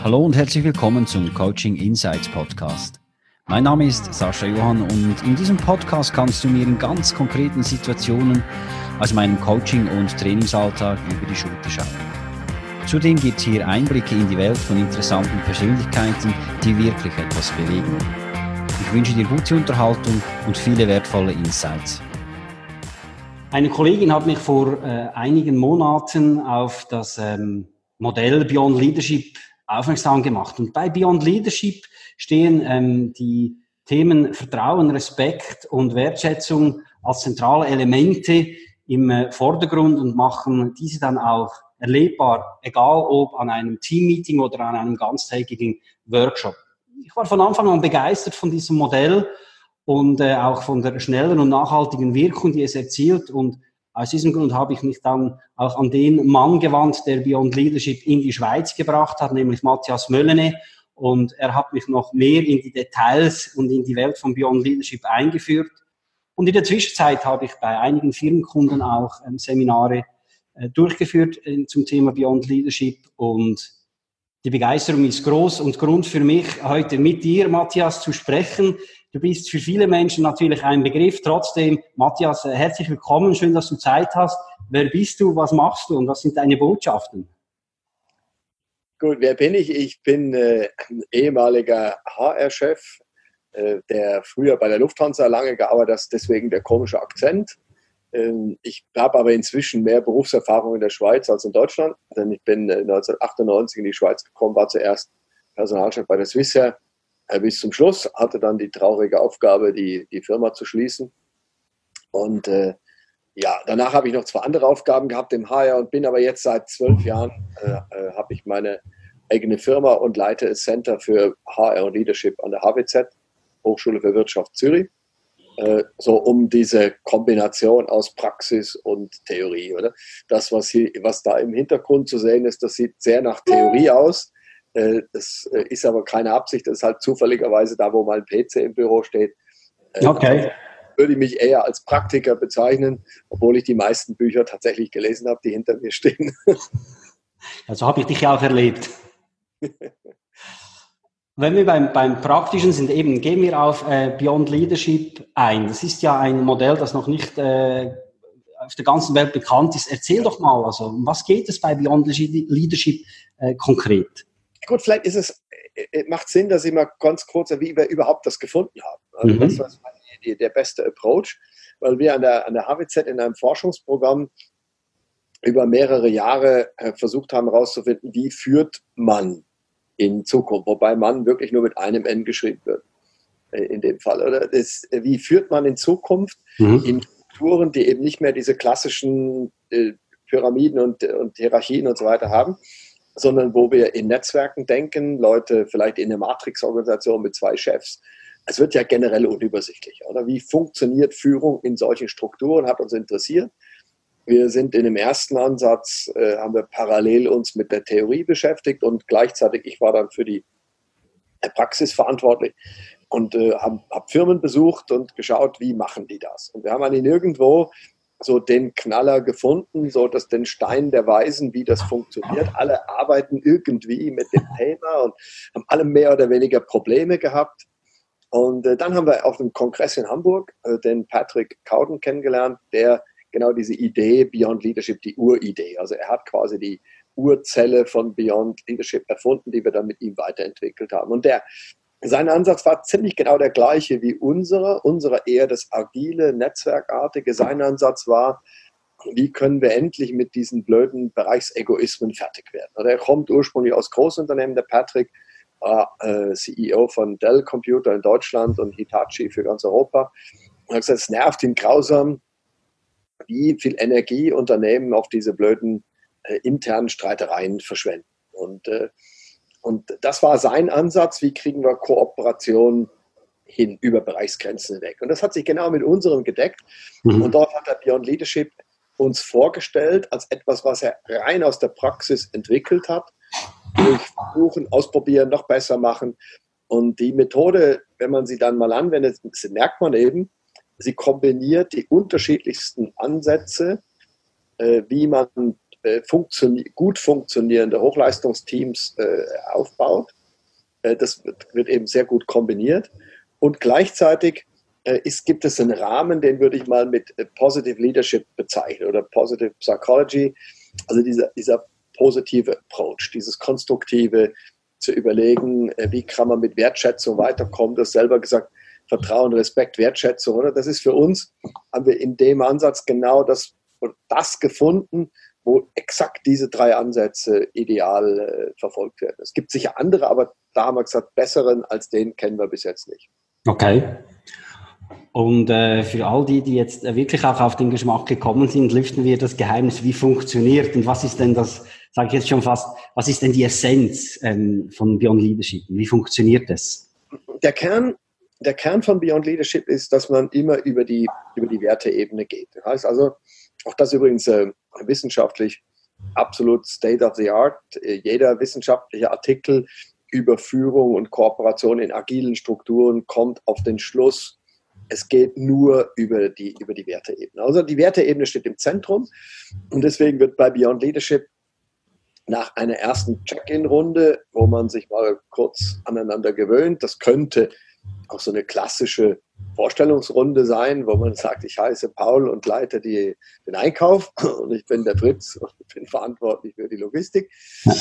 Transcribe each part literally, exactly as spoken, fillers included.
Hallo und herzlich willkommen zum Coaching Insights Podcast. Mein Name ist Sascha Johann und in diesem Podcast kannst du mir in ganz konkreten Situationen aus meinem Coaching- und Trainingsalltag über die Schulter schauen. Zudem gibt es hier Einblicke in die Welt von interessanten Persönlichkeiten, die wirklich etwas bewegen. Ich wünsche dir gute Unterhaltung und viele wertvolle Insights. Eine Kollegin hat mich vor äh, einigen Monaten auf das ähm, Modell Beyond Leadership aufmerksam gemacht. Und bei Beyond Leadership stehen ähm, die Themen Vertrauen, Respekt und Wertschätzung als zentrale Elemente im äh, Vordergrund und machen diese dann auch erlebbar, egal ob an einem Teammeeting oder an einem ganztägigen Workshop. Ich war von Anfang an begeistert von diesem Modell und äh, auch von der schnellen und nachhaltigen Wirkung, die es erzielt. Und aus diesem Grund habe ich mich dann auch an den Mann gewandt, der Beyond Leadership in die Schweiz gebracht hat, nämlich Matthias Möllene. Und er hat mich noch mehr in die Details und in die Welt von Beyond Leadership eingeführt. Und in der Zwischenzeit habe ich bei einigen Firmenkunden auch ähm, Seminare äh, durchgeführt äh, zum Thema Beyond Leadership. Und die Begeisterung ist groß und Grund für mich, heute mit dir, Matthias, zu sprechen. Du bist für viele Menschen natürlich ein Begriff. Trotzdem, Matthias, herzlich willkommen. Schön, dass du Zeit hast. Wer bist du? Was machst du? Und was sind deine Botschaften? Gut, wer bin ich? Ich bin äh, ein ehemaliger H R-Chef, äh, der früher bei der Lufthansa lange gearbeitet hat, deswegen der komische Akzent. Ähm, ich habe aber inzwischen mehr Berufserfahrung in der Schweiz als in Deutschland, denn ich bin äh, neunzehnhundertachtundneunzig in die Schweiz gekommen, war zuerst Personalchef bei der Swissair äh, bis zum Schluss, hatte dann die traurige Aufgabe, die, die Firma zu schließen. Und äh, ja, danach habe ich noch zwei andere Aufgaben gehabt im H R und bin aber jetzt seit zwölf Jahren, äh, äh, habe ich meine eigene Firma und leite das Center für H R und Leadership an der H W Z, Hochschule für Wirtschaft Zürich. So um diese Kombination aus Praxis und Theorie, oder? Das, was hier, was da im Hintergrund zu sehen ist, das sieht sehr nach Theorie aus. Das ist aber keine Absicht, das ist halt zufälligerweise da, wo mein P C im Büro steht. Okay. Also würde ich mich eher als Praktiker bezeichnen, obwohl ich die meisten Bücher tatsächlich gelesen habe, die hinter mir stehen. Also habe ich dich ja auch erlebt. Wenn wir beim, beim Praktischen sind, eben gehen wir auf äh, Beyond Leadership ein. Das ist ja ein Modell, das noch nicht äh, auf der ganzen Welt bekannt ist. Erzähl doch mal, also um was geht es bei Beyond Leadership äh, konkret? Gut, vielleicht ist es, äh, macht Sinn, dass ich mal ganz kurz, wie wir überhaupt das gefunden haben. Also mhm. Das war die, der beste Approach, weil wir an der, an der H W Z in einem Forschungsprogramm über mehrere Jahre äh, versucht haben herauszufinden, wie führt man in Zukunft, wobei Mann wirklich nur mit einem N geschrieben wird, in dem Fall. Oder? Das, wie führt man in Zukunft mhm. in Strukturen, die eben nicht mehr diese klassischen äh, Pyramiden und, und Hierarchien und so weiter haben, sondern wo wir in Netzwerken denken, Leute vielleicht in einer Matrix-Organisation mit zwei Chefs. Es wird ja generell unübersichtlich. Oder? Wie funktioniert Führung in solchen Strukturen, hat uns interessiert. Wir sind in dem ersten Ansatz, äh, haben wir parallel uns mit der Theorie beschäftigt und gleichzeitig, ich war dann für die Praxis verantwortlich und äh, habe hab Firmen besucht und geschaut, wie machen die das. Und wir haben eigentlich nirgendwo so den Knaller gefunden, so dass den Stein der Weisen, wie das funktioniert. Alle arbeiten irgendwie mit dem Thema und haben alle mehr oder weniger Probleme gehabt. Und äh, dann haben wir auf dem Kongress in Hamburg äh, den Patrick Cowden kennengelernt, der genau diese Idee Beyond Leadership, die Uridee. Also er hat quasi die Urzelle von Beyond Leadership erfunden, die wir dann mit ihm weiterentwickelt haben. Und der, sein Ansatz war ziemlich genau der gleiche wie unserer. Unserer eher das agile, netzwerkartige. Sein Ansatz war, wie können wir endlich mit diesen blöden Bereichsegoismen fertig werden. Also er kommt ursprünglich aus Großunternehmen, der Patrick, war äh, C E O von Dell Computer in Deutschland und Hitachi für ganz Europa. Und er hat gesagt, es nervt ihn grausam, wie viel Energie Unternehmen auf diese blöden äh, internen Streitereien verschwenden. Und, äh, und das war sein Ansatz, wie kriegen wir Kooperation hin über Bereichsgrenzen hinweg. Und das hat sich genau mit unserem gedeckt. Mhm. Und dort hat der Beyond Leadership uns vorgestellt als etwas, was er rein aus der Praxis entwickelt hat, durch Versuchen, Ausprobieren, noch besser machen. Und die Methode, wenn man sie dann mal anwendet, merkt man eben, sie kombiniert die unterschiedlichsten Ansätze, äh, wie man äh, funktioni- gut funktionierende Hochleistungsteams äh, aufbaut. Äh, das wird, wird eben sehr gut kombiniert. Und gleichzeitig äh, ist, gibt es einen Rahmen, den würde ich mal mit äh, Positive Leadership bezeichnen oder Positive Psychology. Also dieser, dieser positive Approach, dieses konstruktive zu überlegen, äh, wie kann man mit Wertschätzung weiterkommen. Du hast selber gesagt, Vertrauen, Respekt, Wertschätzung, oder? Das ist für uns, haben wir in dem Ansatz genau das, das gefunden, wo exakt diese drei Ansätze ideal äh, verfolgt werden. Es gibt sicher andere, aber da haben wir gesagt, besseren als den kennen wir bis jetzt nicht. Okay. Und äh, für all die, die jetzt äh, wirklich auch auf den Geschmack gekommen sind, lüften wir das Geheimnis, wie funktioniert und was ist denn das, sage ich jetzt schon fast, was ist denn die Essenz ähm, von Beyond Leadership? Wie funktioniert das? Der Kern Der Kern von Beyond Leadership ist, dass man immer über die, über die Werteebene geht. Das heißt also, auch das übrigens äh, wissenschaftlich absolut state of the art. Jeder wissenschaftliche Artikel über Führung und Kooperation in agilen Strukturen kommt auf den Schluss, es geht nur über die, über die Werteebene. Also die Werteebene steht im Zentrum und deswegen wird bei Beyond Leadership nach einer ersten Check-in-Runde, wo man sich mal kurz aneinander gewöhnt, das könnte auch so eine klassische Vorstellungsrunde sein, wo man sagt, ich heiße Paul und leite die, den Einkauf und ich bin der Fritz und bin verantwortlich für die Logistik.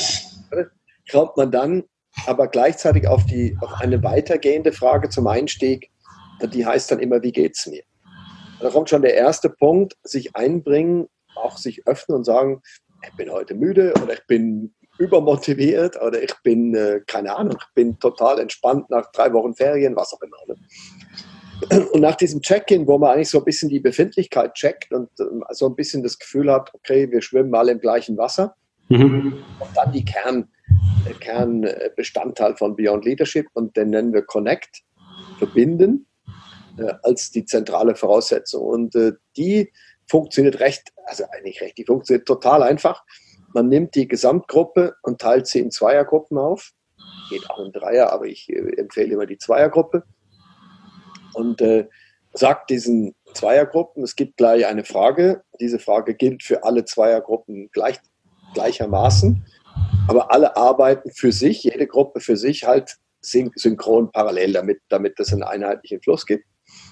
Kommt man dann aber gleichzeitig auf, die, auf eine weitergehende Frage zum Einstieg, die heißt dann immer, wie geht's mir? Da kommt schon der erste Punkt, sich einbringen, auch sich öffnen und sagen, ich bin heute müde oder ich bin übermotiviert oder ich bin, äh, keine Ahnung, ich bin total entspannt nach drei Wochen Ferien, was auch immer. Ne? Und nach diesem Check-in, wo man eigentlich so ein bisschen die Befindlichkeit checkt und äh, so ein bisschen das Gefühl hat, okay, wir schwimmen alle im gleichen Wasser, mhm. Und dann die Kern, der Kernbestandteil von Beyond Leadership und den nennen wir Connect, verbinden, äh, als die zentrale Voraussetzung. Und äh, die funktioniert recht, also eigentlich recht, die funktioniert total einfach. Man nimmt die Gesamtgruppe und teilt sie in Zweiergruppen auf. Geht auch in Dreier, aber ich äh, empfehle immer die Zweiergruppe. Und äh, sagt diesen Zweiergruppen, es gibt gleich eine Frage. Diese Frage gilt für alle Zweiergruppen gleich, gleichermaßen. Aber alle arbeiten für sich, jede Gruppe für sich halt syn- synchron parallel, damit, damit es einen einheitlichen Fluss gibt.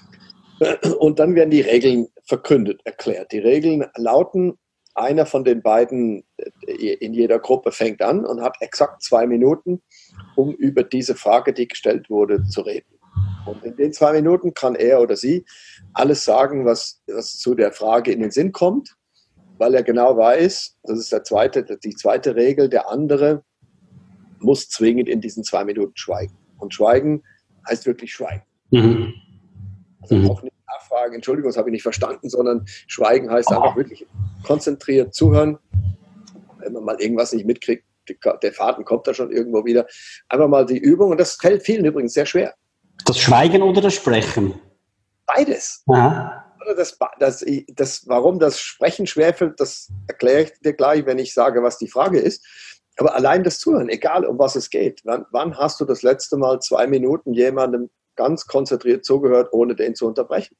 Und dann werden die Regeln verkündet, erklärt. Die Regeln lauten, einer von den beiden in jeder Gruppe fängt an und hat exakt zwei Minuten, um über diese Frage, die gestellt wurde, zu reden. Und in den zwei Minuten kann er oder sie alles sagen, was, was zu der Frage in den Sinn kommt, weil er genau weiß, das ist der zweite, die zweite Regel, der andere muss zwingend in diesen zwei Minuten schweigen. Und schweigen heißt wirklich schweigen. Mhm. Also mhm. auch nicht nachfragen, Entschuldigung, das habe ich nicht verstanden, sondern schweigen heißt einfach wirklich konzentriert zuhören. Wenn man mal irgendwas nicht mitkriegt, der Faden kommt da schon irgendwo wieder. Einfach mal die Übung, und das fällt vielen übrigens sehr schwer. Das Schweigen oder das Sprechen? Beides. Aha. Das, das, das, warum das Sprechen schwerfällt, das erkläre ich dir gleich, wenn ich sage, was die Frage ist. Aber allein das Zuhören, egal um was es geht. Wann, wann hast du das letzte Mal zwei Minuten jemandem ganz konzentriert zugehört, ohne den zu unterbrechen?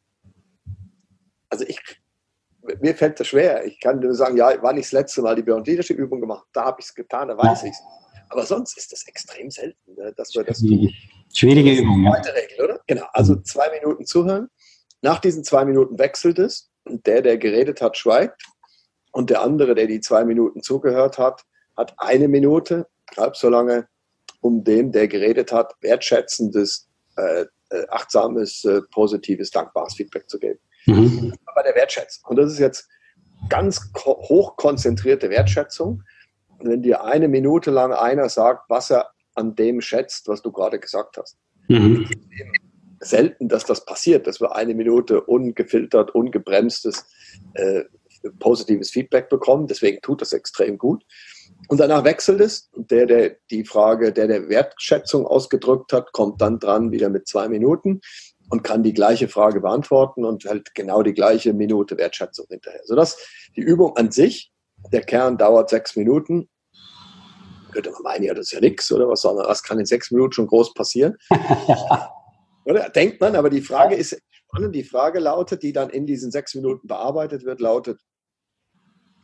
Also ich, mir fällt das schwer. Ich kann nur sagen, ja, wann ich das letzte Mal die Beyond Leadership Übung gemacht habe, da habe ich es getan, da weiß ich es. Aber sonst ist das extrem selten, dass wir das tun. Schwierige Übung, ja. Zweite Regel, oder? Genau, also zwei Minuten zuhören. Nach diesen zwei Minuten wechselt es und der, der geredet hat, schweigt und der andere, der die zwei Minuten zugehört hat, hat eine Minute, halb so lange, um dem, der geredet hat, wertschätzendes, äh, achtsames, äh, positives, dankbares Feedback zu geben. Mhm. Bei der Wertschätzung. Und das ist jetzt ganz ko- hochkonzentrierte Wertschätzung. Und wenn dir eine Minute lang einer sagt, was er an dem schätzt, was du gerade gesagt hast. Mhm. Selten, dass das passiert, dass wir eine Minute ungefiltert, ungebremstes, äh, positives Feedback bekommen. Deswegen tut das extrem gut. Und danach wechselt es. Und der, der die Frage, der der Wertschätzung ausgedrückt hat, kommt dann dran wieder mit zwei Minuten und kann die gleiche Frage beantworten und halt genau die gleiche Minute Wertschätzung hinterher. Sodass die Übung an sich, der Kern dauert sechs Minuten. Könnte man meinen, ja, das ist ja nichts, oder was soll man, was kann in sechs Minuten schon groß passieren? Oder? Denkt man, aber die Frage ist spannend. Die Frage lautet, die dann in diesen sechs Minuten bearbeitet wird, lautet,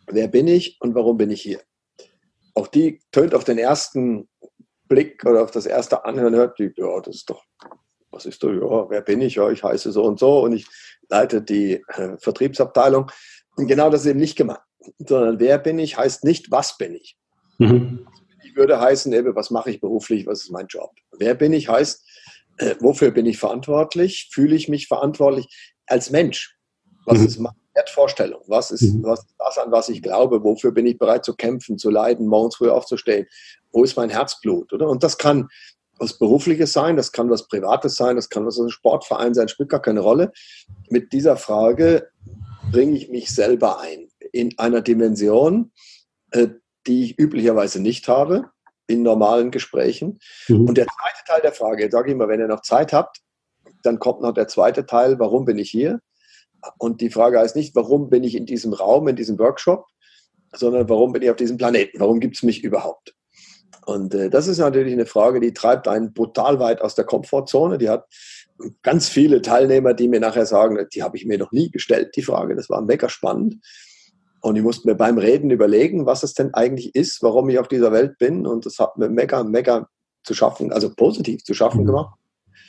wer bin ich und warum bin ich hier? Auch die tönt auf den ersten Blick oder auf das erste Anhören, hört die, ja, das ist doch, was ist da, ja, wer bin ich? Ja, ich heiße so und so und ich leite die äh, Vertriebsabteilung. Und genau das ist eben nicht gemeint, sondern wer bin ich heißt nicht, was bin ich. Mhm. Ich würde heißen, eben, was mache ich beruflich, was ist mein Job? Wer bin ich heißt, äh, wofür bin ich verantwortlich? Fühle ich mich verantwortlich als Mensch? Was mhm. ist meine Wertvorstellung? Was ist, mhm. was ist das, an was ich glaube? Wofür bin ich bereit zu kämpfen, zu leiden, morgens früh aufzustehen? Wo ist mein Herzblut? Oder? Und das kann was Berufliches sein, das kann was Privates sein, das kann was ein Sportverein sein, spielt gar keine Rolle. Mit dieser Frage bringe ich mich selber ein in einer Dimension, äh, die ich üblicherweise nicht habe in normalen Gesprächen. Mhm. Und der zweite Teil der Frage, jetzt sage ich mal, wenn ihr noch Zeit habt, dann kommt noch der zweite Teil, warum bin ich hier? Und die Frage heißt nicht, warum bin ich in diesem Raum, in diesem Workshop, sondern warum bin ich auf diesem Planeten? Warum gibt es mich überhaupt? Und äh, das ist natürlich eine Frage, die treibt einen brutal weit aus der Komfortzone. Die hat ganz viele Teilnehmer, die mir nachher sagen, die habe ich mir noch nie gestellt, die Frage. Das war mega spannend. Und ich musste mir beim Reden überlegen, was es denn eigentlich ist, warum ich auf dieser Welt bin. Und das hat mir mega, mega zu schaffen, also positiv zu schaffen gemacht.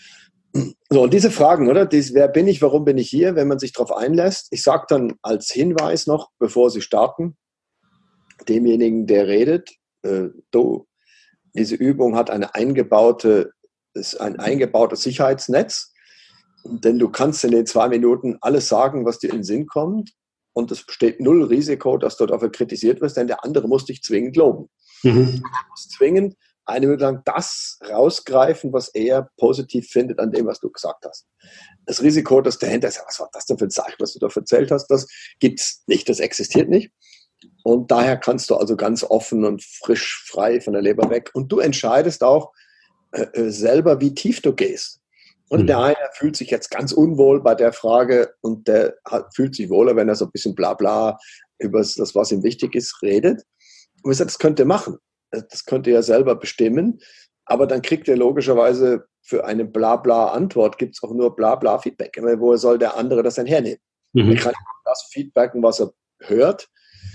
So, und diese Fragen, oder? Dies, wer bin ich, warum bin ich hier, wenn man sich darauf einlässt? Ich sage dann als Hinweis noch, bevor Sie starten, demjenigen, der redet, äh, du, diese Übung hat eine eingebaute, ist ein eingebautes Sicherheitsnetz, denn du kannst in den zwei Minuten alles sagen, was dir in den Sinn kommt, und es besteht null Risiko, dass du dafür kritisiert wirst, denn der andere muss dich zwingend loben. Mhm. Du musst zwingend eine Minute lang das rausgreifen, was er positiv findet an dem, was du gesagt hast. Das Risiko, dass dahinter ist, was war das denn für ein Zeichen, was du da erzählt hast, das gibt es nicht, das existiert nicht. Und daher kannst du also ganz offen und frisch, frei von der Leber weg. Und du entscheidest auch äh, selber, wie tief du gehst. Und mhm. der eine fühlt sich jetzt ganz unwohl bei der Frage und der hat, fühlt sich wohler, wenn er so ein bisschen Blabla über das, was ihm wichtig ist, redet. Und ich sage, das könnt ihr machen. Das könnt ihr ja selber bestimmen. Aber dann kriegt ihr logischerweise für eine Blabla-Antwort, gibt es auch nur Blabla-Feedback. Woher soll der andere das denn hernehmen? Mhm. Er kann das feedbacken, was er hört.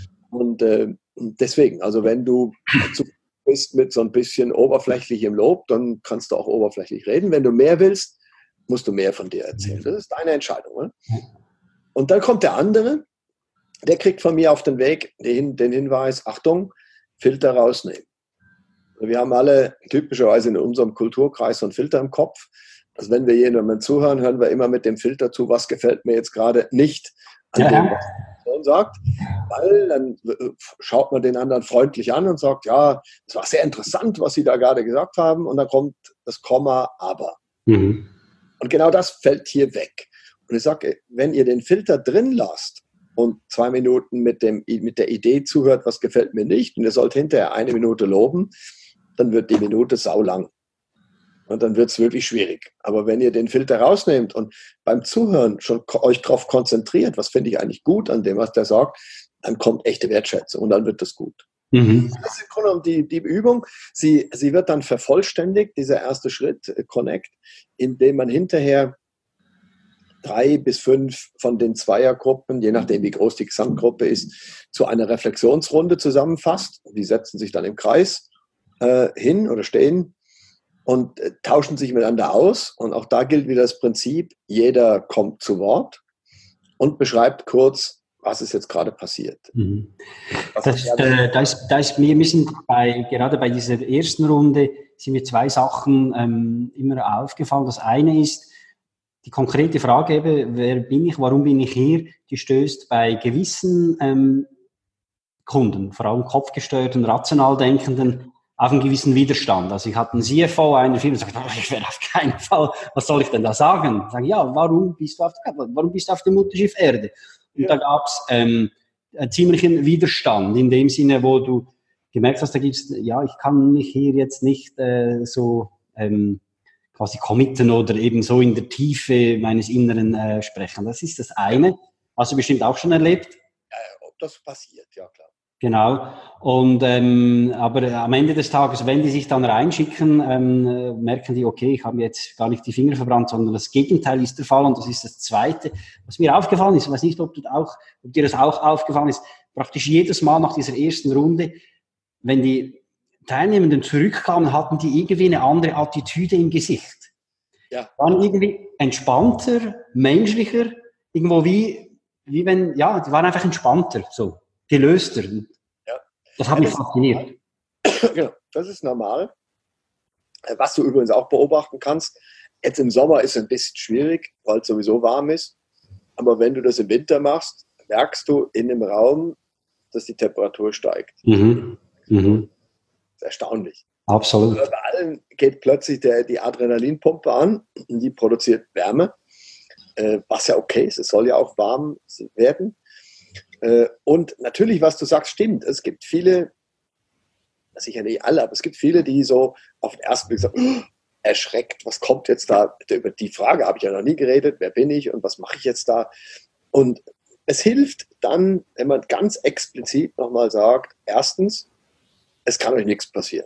Und äh, deswegen, also wenn du zu bist mit so ein bisschen oberflächlichem Lob, dann kannst du auch oberflächlich reden. Wenn du mehr willst, musst du mehr von dir erzählen. Das ist deine Entscheidung. Oder? Und dann kommt der andere, der kriegt von mir auf den Weg den, den Hinweis, Achtung, Filter rausnehmen. Wir haben alle typischerweise in unserem Kulturkreis so einen Filter im Kopf. Also wenn wir jemandem zuhören, hören wir immer mit dem Filter zu, was gefällt mir jetzt gerade nicht an ja. dem, was die Person sagt. Weil dann schaut man den anderen freundlich an und sagt, ja, es war sehr interessant, was Sie da gerade gesagt haben. Und dann kommt das Komma, aber. Mhm. Und genau das fällt hier weg. Und ich sage, wenn ihr den Filter drin lasst und zwei Minuten mit, dem, mit der Idee zuhört, was gefällt mir nicht, und ihr sollt hinterher eine Minute loben, dann wird die Minute saulang. Und dann wird es wirklich schwierig. Aber wenn ihr den Filter rausnehmt und beim Zuhören schon euch darauf konzentriert, was finde ich eigentlich gut an dem, was der sagt, dann kommt echte Wertschätzung und dann wird das gut. Mhm. Das ist im Grunde genommen die, die Übung. Sie, sie wird dann vervollständigt, dieser erste Schritt, Connect, indem man hinterher drei bis fünf von den Zweiergruppen, je nachdem wie groß die Gesamtgruppe ist, zu einer Reflexionsrunde zusammenfasst. Die setzen sich dann im Kreis äh, hin oder stehen und äh, tauschen sich miteinander aus. Und auch da gilt wieder das Prinzip, jeder kommt zu Wort und beschreibt kurz, was ist jetzt gerade passiert. Mhm. Das, äh, da ist, da ist mir, wir sind bei, gerade bei dieser ersten Runde, sind mir zwei Sachen ähm, immer aufgefallen. Das eine ist, die konkrete Frage, eben, wer bin ich, warum bin ich hier, die stößt bei gewissen ähm, Kunden, vor allem kopfgesteuerten, rational denkenden, auf einen gewissen Widerstand. Also ich hatte einen C F O einer Firma, der sagt, oh, ich werde auf keinen Fall, was soll ich denn da sagen? Ich sage, ja, warum bist du auf der, warum bist du auf dem Mutterschiff Erde? Und ja. da gab es ähm, einen ziemlichen Widerstand, in dem Sinne, wo du gemerkt hast, da gibt's, ja, ich kann mich hier jetzt nicht äh, so ähm, quasi committen oder eben so in der Tiefe meines Inneren äh, sprechen. Das ist das eine. Hast du bestimmt auch schon erlebt? Ja, ob das passiert, ja klar. Genau. Und ähm, aber am Ende des Tages, wenn die sich dann reinschicken, ähm, merken die, okay, ich habe jetzt gar nicht die Finger verbrannt, sondern das Gegenteil ist der Fall. Und das ist das Zweite, was mir aufgefallen ist. Ich weiß nicht, ob, du auch, ob dir das auch aufgefallen ist. Praktisch jedes Mal nach dieser ersten Runde, wenn die Teilnehmenden zurückkamen, hatten die irgendwie eine andere Attitüde im Gesicht. Ja. Waren irgendwie entspannter, menschlicher, irgendwo wie, wie wenn, ja, die waren einfach entspannter, so, gelöster. Ja. Das hat ja, mich das fasziniert. Genau, das ist normal. Was du übrigens auch beobachten kannst, jetzt im Sommer ist es ein bisschen schwierig, weil es sowieso warm ist. Aber wenn du das im Winter machst, merkst du in dem Raum, dass die Temperatur steigt. Mhm. Mhm. Das ist erstaunlich. Absolut. Bei allen geht plötzlich der, die Adrenalinpumpe an, die produziert Wärme, äh, was ja okay ist, es soll ja auch warm werden. Äh, und natürlich, was du sagst, stimmt. Es gibt viele, sicher nicht alle, aber es gibt viele, die so auf den ersten Blick sagen, oh, erschreckt, was kommt jetzt da? Über die Frage habe ich ja noch nie geredet, wer bin ich und was mache ich jetzt da? Und es hilft dann, wenn man ganz explizit nochmal sagt, erstens, es kann euch nichts passieren.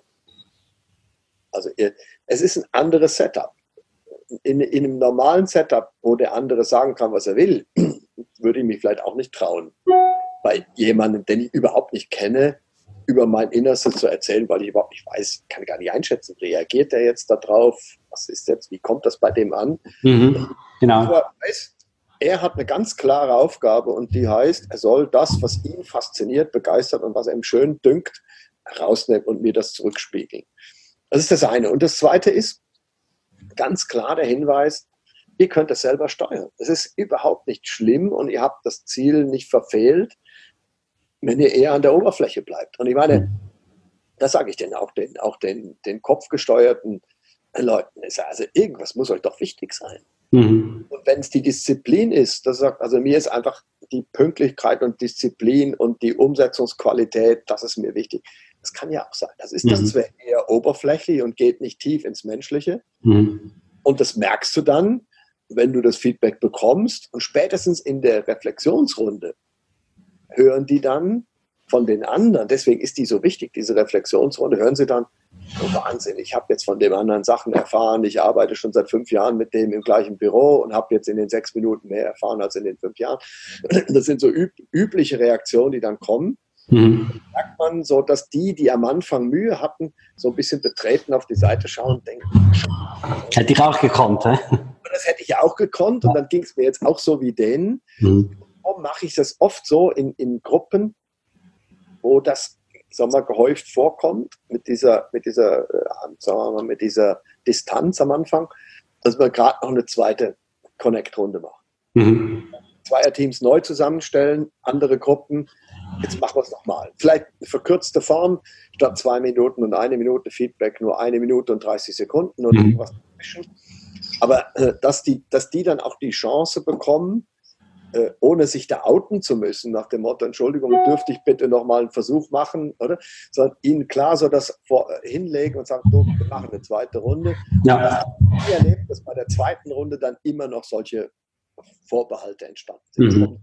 Also ihr, es ist ein anderes Setup. In, in einem normalen Setup, wo der andere sagen kann, was er will, würde ich mich vielleicht auch nicht trauen, bei jemandem, den ich überhaupt nicht kenne, über mein Innerstes zu erzählen, weil ich überhaupt nicht weiß, kann gar nicht einschätzen, reagiert er jetzt darauf, was ist jetzt, wie kommt das bei dem an? Mhm, genau. Aber weiß, er hat eine ganz klare Aufgabe und die heißt, er soll das, was ihn fasziniert, begeistert und was ihm schön dünkt, rausnehmen und mir das zurückspiegeln. Das ist das eine. Und das zweite ist ganz klar der Hinweis, ihr könnt es selber steuern. Es ist überhaupt nicht schlimm und ihr habt das Ziel nicht verfehlt, wenn ihr eher an der Oberfläche bleibt. Und ich meine, das sage ich denen auch, den, auch den, den kopfgesteuerten Leuten. Also irgendwas muss euch doch wichtig sein. Mhm. Und wenn es die Disziplin ist, das sagt, also mir ist einfach die Pünktlichkeit und Disziplin und die Umsetzungsqualität, das ist mir wichtig. Das kann ja auch sein. Das ist dann mhm. zwar eher oberflächlich und geht nicht tief ins Menschliche. Mhm. Und das merkst du dann, wenn du das Feedback bekommst. Und spätestens in der Reflexionsrunde hören die dann von den anderen, deswegen ist die so wichtig, diese Reflexionsrunde, hören sie dann, oh Wahnsinn, ich habe jetzt von dem anderen Sachen erfahren, ich arbeite schon seit fünf Jahren mit dem im gleichen Büro und habe jetzt in den sechs Minuten mehr erfahren als in den fünf Jahren. Das sind so üb- übliche Reaktionen, die dann kommen. Mhm. Da merkt man so, dass die, die am Anfang Mühe hatten, so ein bisschen betreten auf die Seite schauen und denken, hätte ich auch gekonnt, hä? Das hätte ich auch gekonnt und dann ging es mir jetzt auch so wie denen. Mhm. Warum mache ich das oft so in, in Gruppen, wo das, sagen wir mal, gehäuft vorkommt, mit dieser, mit dieser, sagen wir mal, mit dieser Distanz am Anfang, dass man gerade noch eine zweite Connect-Runde macht. Mhm. Zweierteams neu zusammenstellen, andere Gruppen, jetzt machen wir es nochmal. Vielleicht eine verkürzte Form, statt zwei Minuten und eine Minute Feedback, nur eine Minute und dreißig Sekunden und mhm. irgendwas dazwischen. Aber äh, dass, die, dass die dann auch die Chance bekommen, äh, ohne sich da outen zu müssen, nach dem Motto, Entschuldigung, dürfte ich bitte nochmal einen Versuch machen, oder? Sondern ihnen klar so das vor, äh, hinlegen und sagen, so, wir machen eine zweite Runde. Ja. Ich erlebe, dass bei der zweiten Runde dann immer noch solche Vorbehalte entstanden sind. Mhm.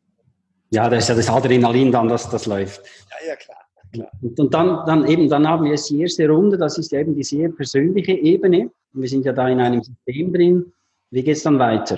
Ja, das ist ja das Adrenalin dann, das, das läuft. Ja, ja, klar. klar. Und, und dann, dann eben, dann haben wir jetzt die erste Runde, das ist ja eben die sehr persönliche Ebene. Wir sind ja da in einem System drin. Wie geht es dann weiter?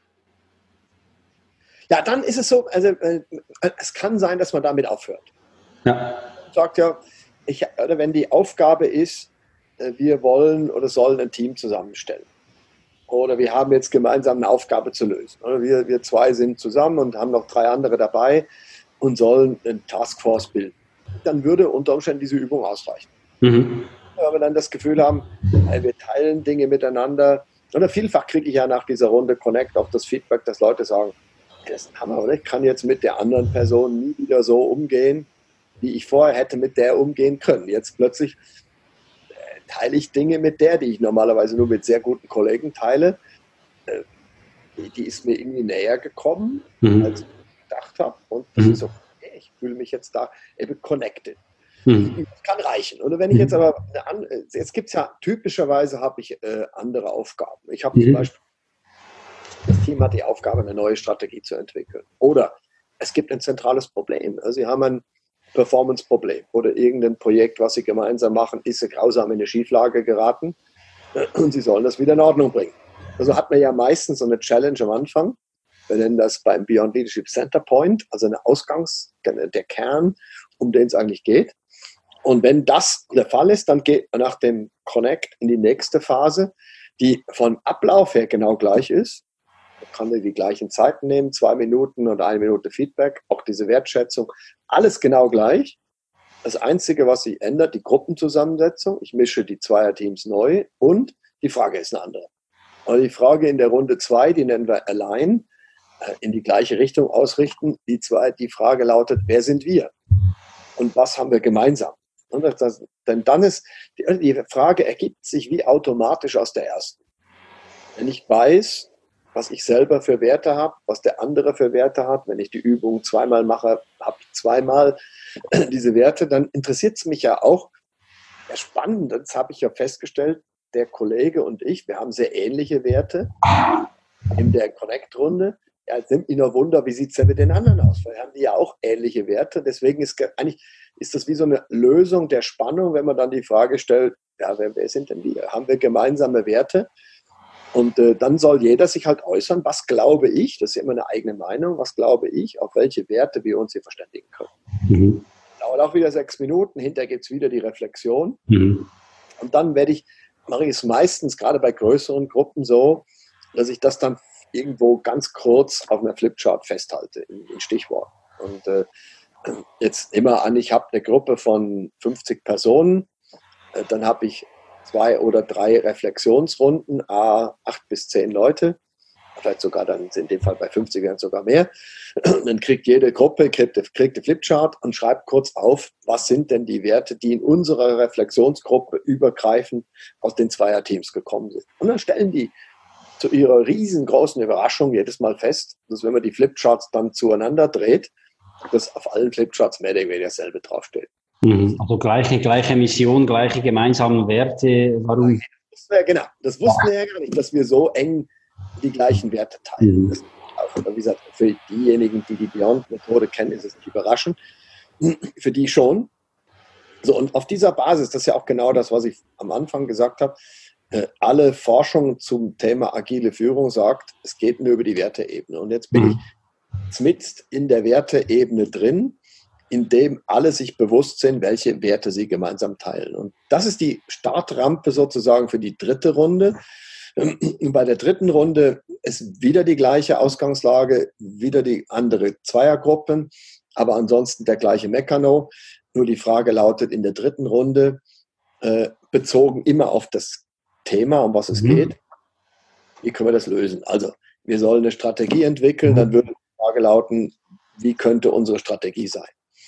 Ja, dann ist es so, also äh, es kann sein, dass man damit aufhört. Ja. Man sagt ja, ich, oder wenn die Aufgabe ist, äh, wir wollen oder sollen ein Team zusammenstellen. Oder wir haben jetzt gemeinsam eine Aufgabe zu lösen. Oder wir, wir zwei sind zusammen und haben noch drei andere dabei und sollen eine Taskforce bilden. Dann würde unter Umständen diese Übung ausreichen. Mhm. Wenn wir dann das Gefühl haben, wir teilen Dinge miteinander. Oder vielfach kriege ich ja nach dieser Runde Connect auch das Feedback, dass Leute sagen, das ist Hammer, oder? Ich kann jetzt mit der anderen Person nie wieder so umgehen, wie ich vorher hätte mit der umgehen können. Jetzt plötzlich äh, teile ich Dinge mit der, die ich normalerweise nur mit sehr guten Kollegen teile. Äh, die, die ist mir irgendwie näher gekommen, mhm. als ich gedacht habe. Und das mhm. ist okay, ich fühle mich jetzt da eben connected. Mhm. Das kann reichen. Oder wenn ich jetzt aber, eine, jetzt gibt es ja, typischerweise habe ich äh, andere Aufgaben. Ich habe mhm. zum Beispiel, das Team hat die Aufgabe, eine neue Strategie zu entwickeln. Oder es gibt ein zentrales Problem. Also Sie haben ein, Performance-Problem oder irgendein Projekt, was sie gemeinsam machen, ist grausam in eine Schieflage geraten und sie sollen das wieder in Ordnung bringen. Also hat man ja meistens so eine Challenge am Anfang. Wir nennen das beim Beyond Leadership Center Point, also eine Ausgangs-, der Kern, um den es eigentlich geht. Und wenn das der Fall ist, dann geht man nach dem Connect in die nächste Phase, die vom Ablauf her genau gleich ist. Man kann die gleichen Zeiten nehmen, zwei Minuten und eine Minute Feedback, auch diese Wertschätzung, alles genau gleich. Das Einzige, was sich ändert, die Gruppenzusammensetzung. Ich mische die Zweierteams neu und die Frage ist eine andere. Und die Frage in der Runde zwei, die nennen wir Align, in die gleiche Richtung ausrichten. Die, zwei, die Frage lautet, wer sind wir? Und was haben wir gemeinsam? Und das, denn dann ist, die, die Frage ergibt sich wie automatisch aus der ersten. Wenn ich weiß, was ich selber für Werte habe, was der andere für Werte hat, wenn ich die Übung zweimal mache, habe ich zweimal diese Werte, dann interessiert es mich ja auch. Ja, spannend, das habe ich ja festgestellt, der Kollege und ich, wir haben sehr ähnliche Werte in der Connect-Runde. Ja, es nimmt mich nur Wunder, wie sieht es denn mit den anderen aus? Weil haben die ja auch ähnliche Werte. Deswegen ist eigentlich ist das wie so eine Lösung der Spannung, wenn man dann die Frage stellt, ja, wer, wer sind denn wir? Haben wir gemeinsame Werte? Und äh, dann soll jeder sich halt äußern, was glaube ich, das ist ja immer eine eigene Meinung, was glaube ich, auf welche Werte wir uns hier verständigen können. Mhm. Dauert auch wieder sechs Minuten, hinterher gibt es wieder die Reflexion. Mhm. Und dann werde ich, mache ich es meistens gerade bei größeren Gruppen so, dass ich das dann irgendwo ganz kurz auf einer Flipchart festhalte, in, in Stichworten. Und äh, jetzt immer an, ich habe eine Gruppe von fünfzig Personen, äh, dann habe ich zwei oder drei Reflexionsrunden, a acht bis zehn Leute, vielleicht sogar dann in dem Fall bei fünfzig wären sogar mehr. Dann kriegt jede Gruppe, kriegt, kriegt eine Flipchart und schreibt kurz auf, was sind denn die Werte, die in unserer Reflexionsgruppe übergreifend aus den Zweierteams gekommen sind. Und dann stellen die zu ihrer riesengroßen Überraschung jedes Mal fest, dass wenn man die Flipcharts dann zueinander dreht, dass auf allen Flipcharts mehr oder weniger dasselbe draufsteht. Also gleiche, gleiche Mission, gleiche gemeinsame Werte. Warum? Das wär, genau, das wussten wir ja gar nicht, dass wir so eng die gleichen Werte teilen. Mhm. Das ist auch, wie gesagt, für diejenigen, die die Beyond-Methode kennen, ist es nicht überraschend. Für die schon. So, und auf dieser Basis, das ist ja auch genau das, was ich am Anfang gesagt habe, alle Forschung zum Thema agile Führung sagt, es geht nur über die Werteebene. Und jetzt bin mhm. ich mitten in der Werteebene drin, in dem alle sich bewusst sind, welche Werte sie gemeinsam teilen. Und das ist die Startrampe sozusagen für die dritte Runde. Und bei der dritten Runde ist wieder die gleiche Ausgangslage, wieder die andere Zweiergruppen, aber ansonsten der gleiche Mekano. Nur die Frage lautet in der dritten Runde, äh, bezogen immer auf das Thema, um was es mhm. geht, wie können wir das lösen? Also, wir sollen eine Strategie entwickeln, dann würde die Frage lauten, wie könnte unsere Strategie sein?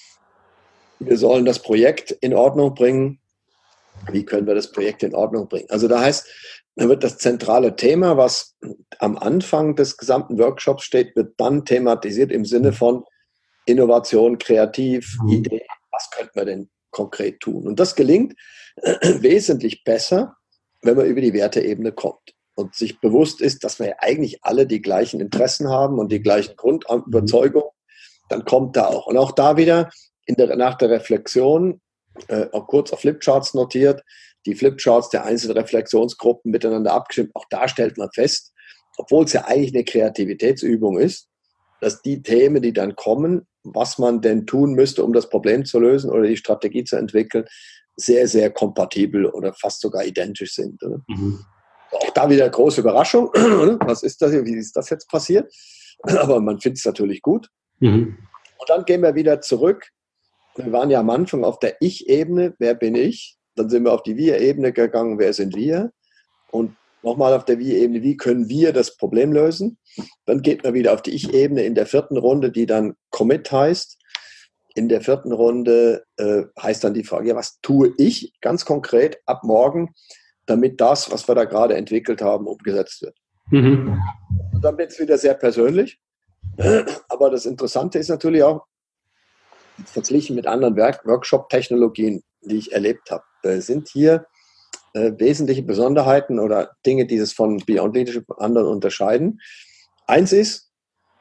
Wir sollen das Projekt in Ordnung bringen, wie können wir das Projekt in Ordnung bringen? Also, da heißt, dann wird das zentrale Thema, was am Anfang des gesamten Workshops steht, wird dann thematisiert im Sinne von Innovation, kreativ, mhm. Idee, was könnte man denn konkret tun? Und das gelingt wesentlich besser, wenn man über die Werteebene kommt und sich bewusst ist, dass wir ja eigentlich alle die gleichen Interessen haben und die gleichen Grundüberzeugungen, dann kommt da auch. Und auch da wieder in der, nach der Reflexion, äh, auch kurz auf Flipcharts notiert, die Flipcharts der einzelnen Reflexionsgruppen miteinander abgestimmt. Auch da stellt man fest, obwohl es ja eigentlich eine Kreativitätsübung ist, dass die Themen, die dann kommen, was man denn tun müsste, um das Problem zu lösen oder die Strategie zu entwickeln, sehr, sehr kompatibel oder fast sogar identisch sind. Mhm. Auch da wieder große Überraschung. Was ist das hier? Wie ist das jetzt passiert? Aber man findet es natürlich gut. Mhm. Und dann gehen wir wieder zurück. Wir waren ja am Anfang auf der Ich-Ebene. Wer bin ich? Dann sind wir auf die Wir-Ebene gegangen. Wer sind wir? Und nochmal auf der Wir-Ebene. Wie können wir das Problem lösen? Dann geht man wieder auf die Ich-Ebene in der vierten Runde, die dann Commit heißt. In der vierten Runde äh, heißt dann die Frage, ja, was tue ich ganz konkret ab morgen, damit das, was wir da gerade entwickelt haben, umgesetzt wird. Mhm. Und dann wird es wieder sehr persönlich. Aber das Interessante ist natürlich auch, verglichen mit anderen Workshop-Technologien, die ich erlebt habe, äh, sind hier äh, wesentliche Besonderheiten oder Dinge, die es von Beyond Leadership und anderen unterscheiden. Eins ist,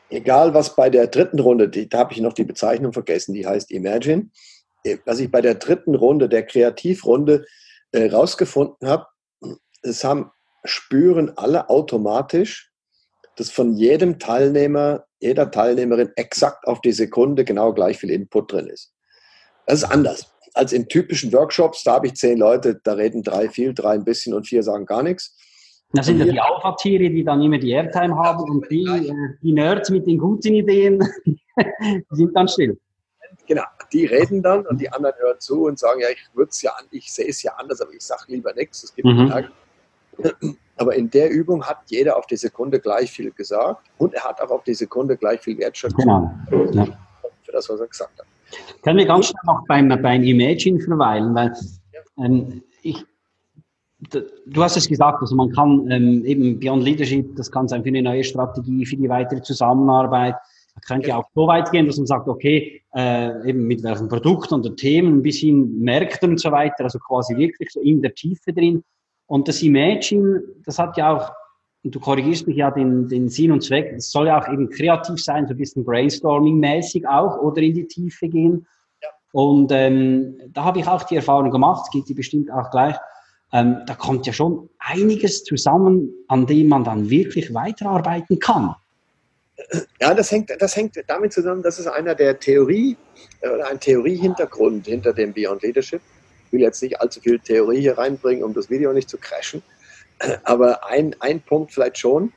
egal was bei der dritten Runde, die, da habe ich noch die Bezeichnung vergessen, die heißt Imagine, was ich bei der dritten Runde, der Kreativrunde, äh, rausgefunden habe, es haben, spüren alle automatisch, dass von jedem Teilnehmer, jeder Teilnehmerin exakt auf die Sekunde genau gleich viel Input drin ist. Das ist anders als in typischen Workshops. Da habe ich zehn Leute, da reden drei viel, drei ein bisschen und vier sagen gar nichts. Das sind ja die Alpha-Tiere, die dann immer die Airtime haben und die, äh, die Nerds mit den guten Ideen, die sind dann still. Genau, die reden dann und die anderen hören zu und sagen, ja, ich würde es ja, ich sehe es ja anders, aber ich sage lieber nichts, es gibt mhm. Ärger. Aber in der Übung hat jeder auf die Sekunde gleich viel gesagt und er hat auch auf die Sekunde gleich viel Wertschätzung genau. ja. für das, was er gesagt hat. Können wir ganz schnell noch beim, beim Imagine verweilen, weil ähm, ich, du hast es gesagt, also man kann ähm, eben Beyond Leadership, das kann sein für eine neue Strategie, für die weitere Zusammenarbeit. Man könnte ja auch so weit gehen, dass man sagt, okay, äh, eben mit welchen Produkten und Themen, ein bisschen Märkten und so weiter, also quasi wirklich so in der Tiefe drin. Und das Imagine, das hat ja auch, und du korrigierst mich ja den, den Sinn und Zweck, es soll ja auch eben kreativ sein, so ein bisschen Brainstorming-mäßig auch oder in die Tiefe gehen. Ja. Und ähm, da habe ich auch die Erfahrung gemacht, geht dir bestimmt auch gleich, ähm, da kommt ja schon einiges zusammen, an dem man dann wirklich weiterarbeiten kann. Ja, das hängt, das hängt damit zusammen, das ist einer der Theorie, oder ein Theoriehintergrund hinter dem Beyond Leadership. Ich will jetzt nicht allzu viel Theorie hier reinbringen, um das Video nicht zu crashen. Aber ein, ein Punkt vielleicht schon.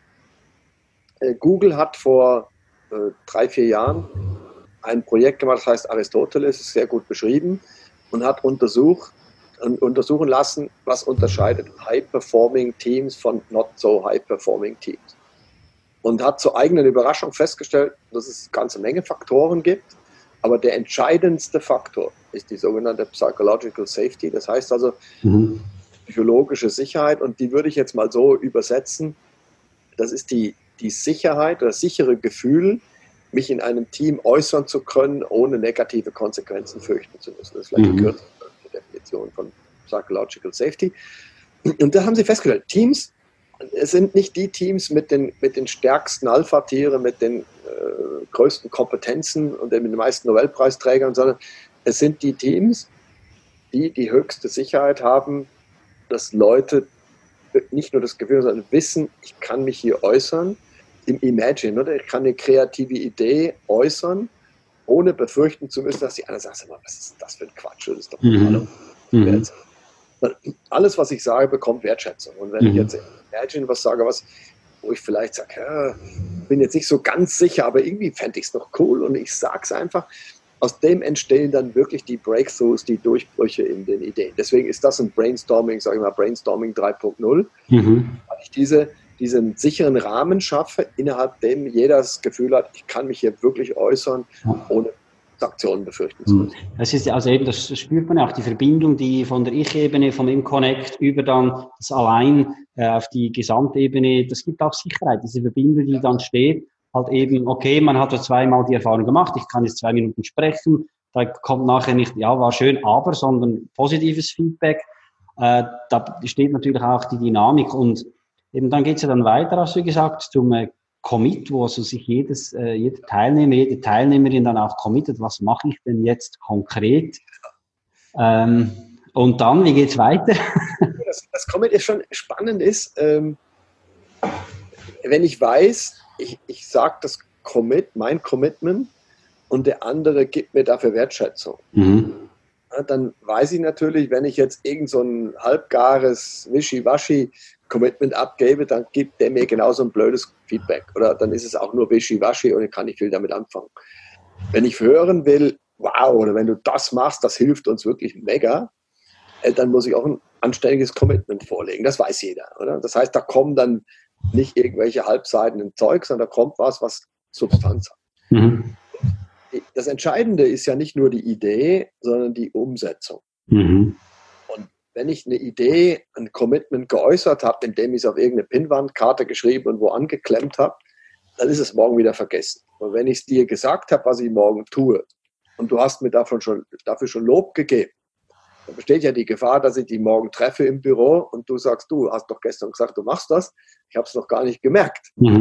Google hat vor äh, drei, vier Jahren ein Projekt gemacht, das heißt Aristoteles, ist sehr gut beschrieben, und hat untersucht, untersuchen lassen, was unterscheidet High-Performing Teams von Not-So-High-Performing Teams. Und hat zur eigenen Überraschung festgestellt, dass es eine ganze Menge Faktoren gibt, aber der entscheidendste Faktor ist die sogenannte Psychological Safety. Das heißt also mhm. psychologische Sicherheit, und die würde ich jetzt mal so übersetzen. Das ist die, die Sicherheit, das sichere Gefühl, mich in einem Team äußern zu können, ohne negative Konsequenzen fürchten zu müssen. Das ist vielleicht mhm. die kürzeste Definition von Psychological Safety. Und da haben sie festgestellt, Teams, es sind nicht die Teams mit den, mit den stärksten Alpha-Tieren, mit den äh, größten Kompetenzen und mit den meisten Nobelpreisträgern, sondern es sind die Teams, die die höchste Sicherheit haben, dass Leute nicht nur das Gefühl, sondern wissen, ich kann mich hier äußern, im Imagine, oder? Ich kann eine kreative Idee äußern, ohne befürchten zu müssen, dass die anderen sagen, was ist das für ein Quatsch, das ist doch mhm. mhm. Alles, was ich sage, bekommt Wertschätzung. Und wenn mhm. ich jetzt im Imagine was sage, was, wo ich vielleicht sage, ja, bin jetzt nicht so ganz sicher, aber irgendwie fände ich es noch cool und ich sage es einfach, aus dem entstehen dann wirklich die Breakthroughs, die Durchbrüche in den Ideen. Deswegen ist das ein Brainstorming, sage ich mal, Brainstorming drei Punkt null, mhm. weil ich diese, diesen sicheren Rahmen schaffe, innerhalb dem jeder das Gefühl hat, ich kann mich hier wirklich äußern, ohne Aktionen befürchten zu müssen. Das ist ja also eben, das spürt man ja auch, die Verbindung, die von der Ich-Ebene, vom M-Connect über dann das Allein äh, auf die Gesamtebene, das gibt auch Sicherheit, diese Verbindung, die dann steht, halt eben, okay, man hat ja zweimal die Erfahrung gemacht, ich kann jetzt zwei Minuten sprechen, da kommt nachher nicht, ja, war schön, aber, sondern positives Feedback, äh, da steht natürlich auch die Dynamik, und eben dann geht's ja dann weiter, hast du gesagt, zum äh, Commit, wo also sich jedes, äh, jeder Teilnehmer, jede Teilnehmerin dann auch committet, was mache ich denn jetzt konkret? Ähm, und dann, wie geht's weiter? Das, das Commit ist schon spannend, ist, ähm, wenn ich weiß, ich, ich sage das Commit, mein Commitment, und der andere gibt mir dafür Wertschätzung. Mhm. Ja, dann weiß ich natürlich, wenn ich jetzt irgend so ein halbgares Wischiwaschi Commitment abgebe, dann gibt der mir genauso ein blödes Feedback. Oder dann ist es auch nur Wischiwaschi und ich kann nicht viel damit anfangen. Wenn ich hören will, wow, oder wenn du das machst, das hilft uns wirklich mega, dann muss ich auch ein anständiges Commitment vorlegen. Das weiß jeder, oder? Das heißt, da kommen dann nicht irgendwelche halbseitigen Zeug, sondern da kommt was, was Substanz hat. Mhm. Das Entscheidende ist ja nicht nur die Idee, sondern die Umsetzung. Mhm. Und wenn ich eine Idee, ein Commitment geäußert habe, indem ich es auf irgendeine Pinnwandkarte geschrieben und wo angeklemmt habe, dann ist es morgen wieder vergessen. Und wenn ich es dir gesagt habe, was ich morgen tue, und du hast mir davon schon, dafür schon Lob gegeben, dann besteht ja die Gefahr, dass ich die morgen treffe im Büro und du sagst, du hast doch gestern gesagt, du machst das. Ich habe es noch gar nicht gemerkt. Mhm.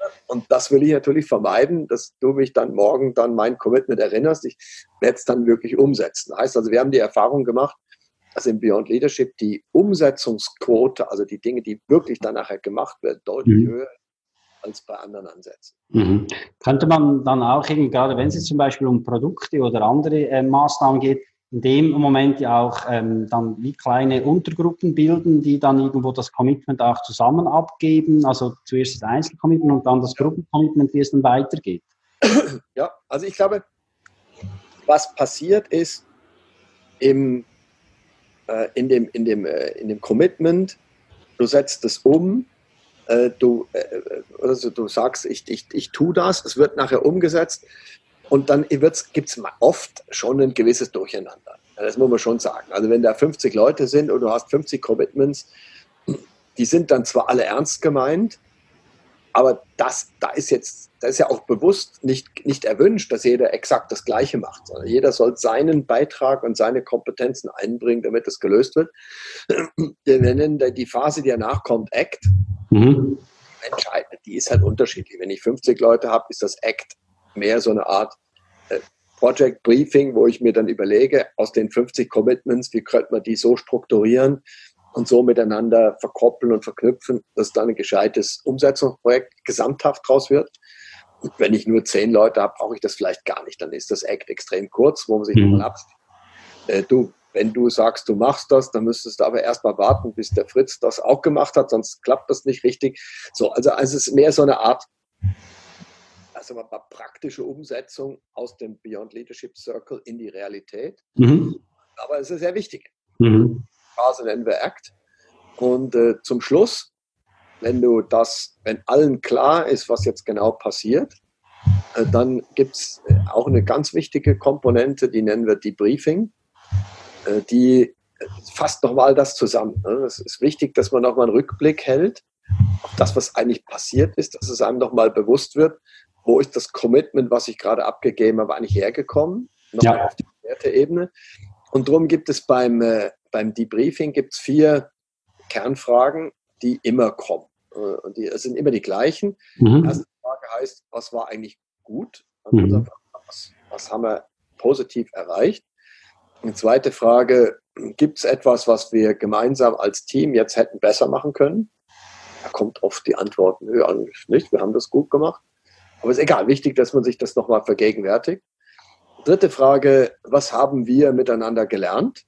Und das will ich natürlich vermeiden, dass du mich dann morgen dann mein Commitment erinnerst. Ich werde es dann wirklich umsetzen. Das heißt also, wir haben die Erfahrung gemacht, dass im Beyond Leadership die Umsetzungsquote, also die Dinge, die wirklich dann nachher gemacht werden, deutlich mhm. höher als bei anderen Ansätzen. Mhm. Könnte man dann auch, eben, gerade wenn es jetzt zum Beispiel um Produkte oder andere äh, Maßnahmen geht, in dem Moment ja auch ähm, dann wie kleine Untergruppen bilden, die dann irgendwo das Commitment auch zusammen abgeben, also zuerst das Einzelcommitment und dann das Gruppencommitment, wie es dann weitergeht? Ja, also ich glaube, was passiert ist im, äh, in, dem, in, dem, äh, in dem Commitment, du setzt es um, äh, du, äh, also du sagst, ich, ich, ich tue das, es wird nachher umgesetzt. Und dann gibt es oft schon ein gewisses Durcheinander. Das muss man schon sagen. Also wenn da fünfzig Leute sind und du hast fünfzig Commitments, die sind dann zwar alle ernst gemeint, aber das, da ist jetzt, das ist ja auch bewusst nicht, nicht erwünscht, dass jeder exakt das Gleiche macht, sondern jeder soll seinen Beitrag und seine Kompetenzen einbringen, damit das gelöst wird. Wir nennen die Phase, die danach kommt, Act. Mhm. Entscheidend, die ist halt unterschiedlich. Wenn ich fünfzig Leute habe, ist das Act mehr so eine Art äh, Project Briefing, wo ich mir dann überlege, aus den fünfzig Commitments, wie könnte man die so strukturieren und so miteinander verkoppeln und verknüpfen, dass dann ein gescheites Umsetzungsprojekt gesamthaft draus wird. Und wenn ich nur zehn Leute habe, brauche ich das vielleicht gar nicht. Dann ist das Act extrem kurz, wo man sich mhm. nochmal abstimmt. Äh, du, wenn du sagst, du machst das, dann müsstest du aber erstmal warten, bis der Fritz das auch gemacht hat, sonst klappt das nicht richtig. So, also, also es ist mehr so eine Art also eine praktische Umsetzung aus dem Beyond Leadership Circle in die Realität. Mhm. Aber es ist sehr wichtig. Mhm. Phase nennen wir Act. Und äh, zum Schluss, wenn du das, wenn allen klar ist, was jetzt genau passiert, äh, dann gibt es äh, auch eine ganz wichtige Komponente, die nennen wir Debriefing. Äh, die äh, fasst nochmal das zusammen. Ne? Es ist wichtig, dass man nochmal einen Rückblick hält auf das, was eigentlich passiert ist, dass es einem nochmal bewusst wird, wo ist das Commitment, was ich gerade abgegeben habe, eigentlich hergekommen? Nochmal ja. auf die Werteebene. Und darum gibt es beim, äh, beim Debriefing gibt's vier Kernfragen, die immer kommen. Und die, es sind immer die gleichen. Mhm. Die erste Frage heißt, was war eigentlich gut? Mhm. Was, was haben wir positiv erreicht? Und die zweite Frage, gibt es etwas, was wir gemeinsam als Team jetzt hätten besser machen können? Da kommt oft die Antwort, nö, eigentlich nicht, wir haben das gut gemacht. Aber es ist egal, wichtig, dass man sich das nochmal vergegenwärtigt. Dritte Frage, was haben wir miteinander gelernt?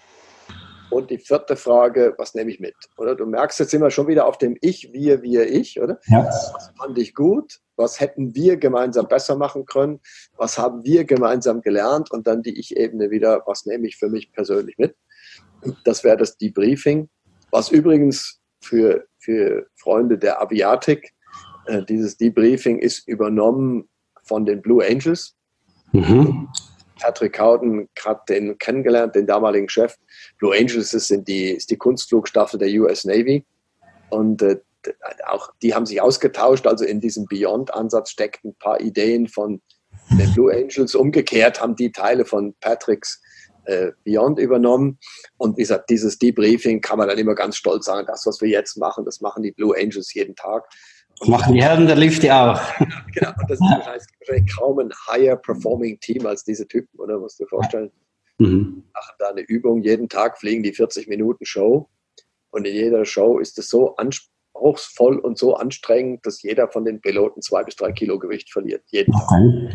Und die vierte Frage, was nehme ich mit? Oder du merkst, jetzt sind wir schon wieder auf dem Ich, wir, wir, ich, oder? Ja. Was fand ich gut? Was hätten wir gemeinsam besser machen können? Was haben wir gemeinsam gelernt? Und dann die Ich-Ebene wieder, was nehme ich für mich persönlich mit? Das wäre das Debriefing, was übrigens für, für Freunde der Aviatik, äh, dieses Debriefing ist übernommen von den Blue Angels. Mhm. Patrick Howden hat den kennengelernt, den damaligen Chef. Blue Angels ist, sind die, ist die Kunstflugstaffel der U S Navy. Und äh, auch die haben sich ausgetauscht. Also in diesem Beyond-Ansatz steckten ein paar Ideen von den Blue Angels. Umgekehrt haben die Teile von Patricks äh, Beyond übernommen. Und wie gesagt, dieses Debriefing kann man dann immer ganz stolz sagen, das, was wir jetzt machen, das machen die Blue Angels jeden Tag. Und machen die Helden der Lüfte auch. Genau, genau. Und das ist wahrscheinlich kaum ein higher performing Team als diese Typen, oder? Musst du dir vorstellen. Mhm. Machen da eine Übung, jeden Tag fliegen die vierzig Minuten Show. Und in jeder Show ist es so anspruchsvoll und so anstrengend, dass jeder von den Piloten zwei bis drei Kilo Gewicht verliert. Jeden Tag. Okay.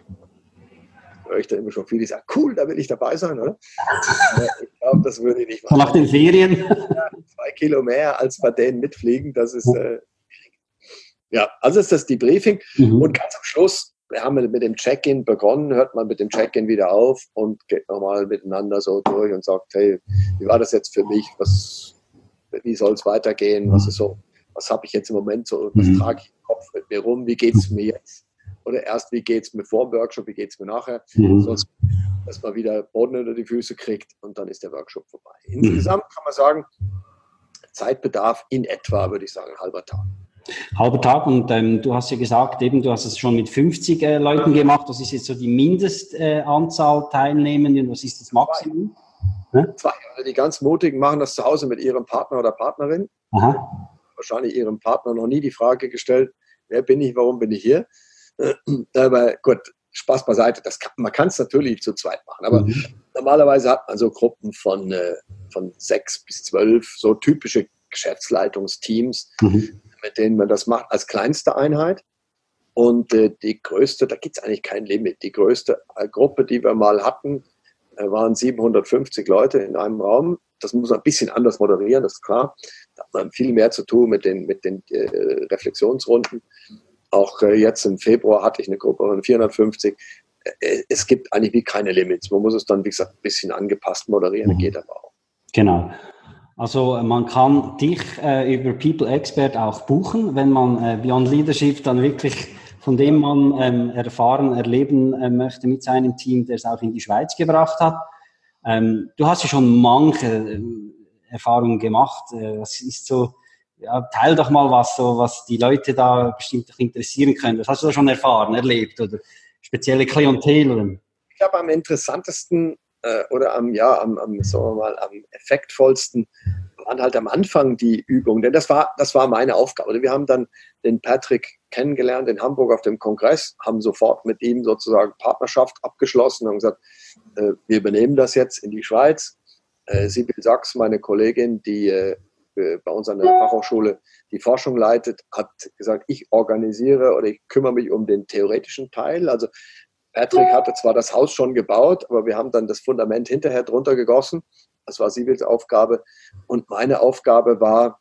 Da höre ich dann immer schon viele, die sagen, cool, da will ich dabei sein, oder? Ich glaube, das würde ich nicht machen. Nach den Ferien? Ja, zwei Kilo mehr als bei denen mitfliegen, das ist... Äh, Ja, also ist das Debriefing. Mhm. Und ganz am Schluss, wir haben mit dem Check-in begonnen, hört man mit dem Check-in wieder auf und geht nochmal miteinander so durch und sagt, hey, wie war das jetzt für mich? Was, wie soll es weitergehen? Was ist so, was habe ich jetzt im Moment so, was mhm. trage ich im Kopf mit mir rum? Wie geht es mir jetzt? Oder erst, wie geht es mir vor dem Workshop, wie geht es mir nachher? Mhm. Sonst, dass man wieder Boden unter die Füße kriegt und dann ist der Workshop vorbei. Insgesamt kann man sagen, Zeitbedarf in etwa, würde ich sagen, ein halber Tag. Halber Tag und ähm, du hast ja gesagt, eben du hast es schon mit fünfzig äh, Leuten gemacht. Was ist jetzt so die Mindestanzahl äh, Teilnehmenden? Was ist das Maximum? Zwei. Ja? Zwei. Also die ganz Mutigen machen das zu Hause mit ihrem Partner oder Partnerin. Aha. Wahrscheinlich ihrem Partner noch nie die Frage gestellt, wer bin ich, warum bin ich hier? Aber gut, Spaß beiseite, das kann, man kann es natürlich zu zweit machen, aber mhm. normalerweise hat man so Gruppen von, äh, von sechs bis zwölf, so typische Geschäftsleitungsteams, mhm. mit denen man das macht als kleinste Einheit. Und äh, die größte, da gibt es eigentlich kein Limit, die größte äh, Gruppe, die wir mal hatten, äh, waren siebenhundertfünfzig Leute in einem Raum. Das muss man ein bisschen anders moderieren, das ist klar. Da hat man viel mehr zu tun mit den, mit den äh, Reflexionsrunden. Auch äh, jetzt im Februar hatte ich eine Gruppe von vierhundertfünfzig. Äh, es gibt eigentlich wie keine Limits. Man muss es dann, wie gesagt, ein bisschen angepasst moderieren, mhm. geht aber auch. Genau. Also man kann dich äh, über People Expert auch buchen, wenn man äh, Beyond Leadership dann wirklich, von dem man ähm, erfahren, erleben äh, möchte mit seinem Team, der es auch in die Schweiz gebracht hat. Ähm, du hast ja schon manche äh, Erfahrungen gemacht. Äh, was ist so, ja, teil doch mal was, so, was die Leute da bestimmt interessieren können. Was hast du da schon erfahren, erlebt oder spezielle Klientel? Oder? Ich glaube, am interessantesten äh, oder am, ja, am, am, sagen wir mal, am effektvollsten waren halt am Anfang die Übungen, denn das war, das war meine Aufgabe. Wir haben dann den Patrick kennengelernt in Hamburg auf dem Kongress, haben sofort mit ihm sozusagen Partnerschaft abgeschlossen und gesagt, äh, wir übernehmen das jetzt in die Schweiz. Äh, Sibyl Sachs, meine Kollegin, die äh, bei uns an der Fachhochschule die Forschung leitet, hat gesagt, ich organisiere oder ich kümmere mich um den theoretischen Teil. Also Patrick hatte zwar das Haus schon gebaut, aber wir haben dann das Fundament hinterher drunter gegossen. Das war Sibyls Aufgabe. Und meine Aufgabe war,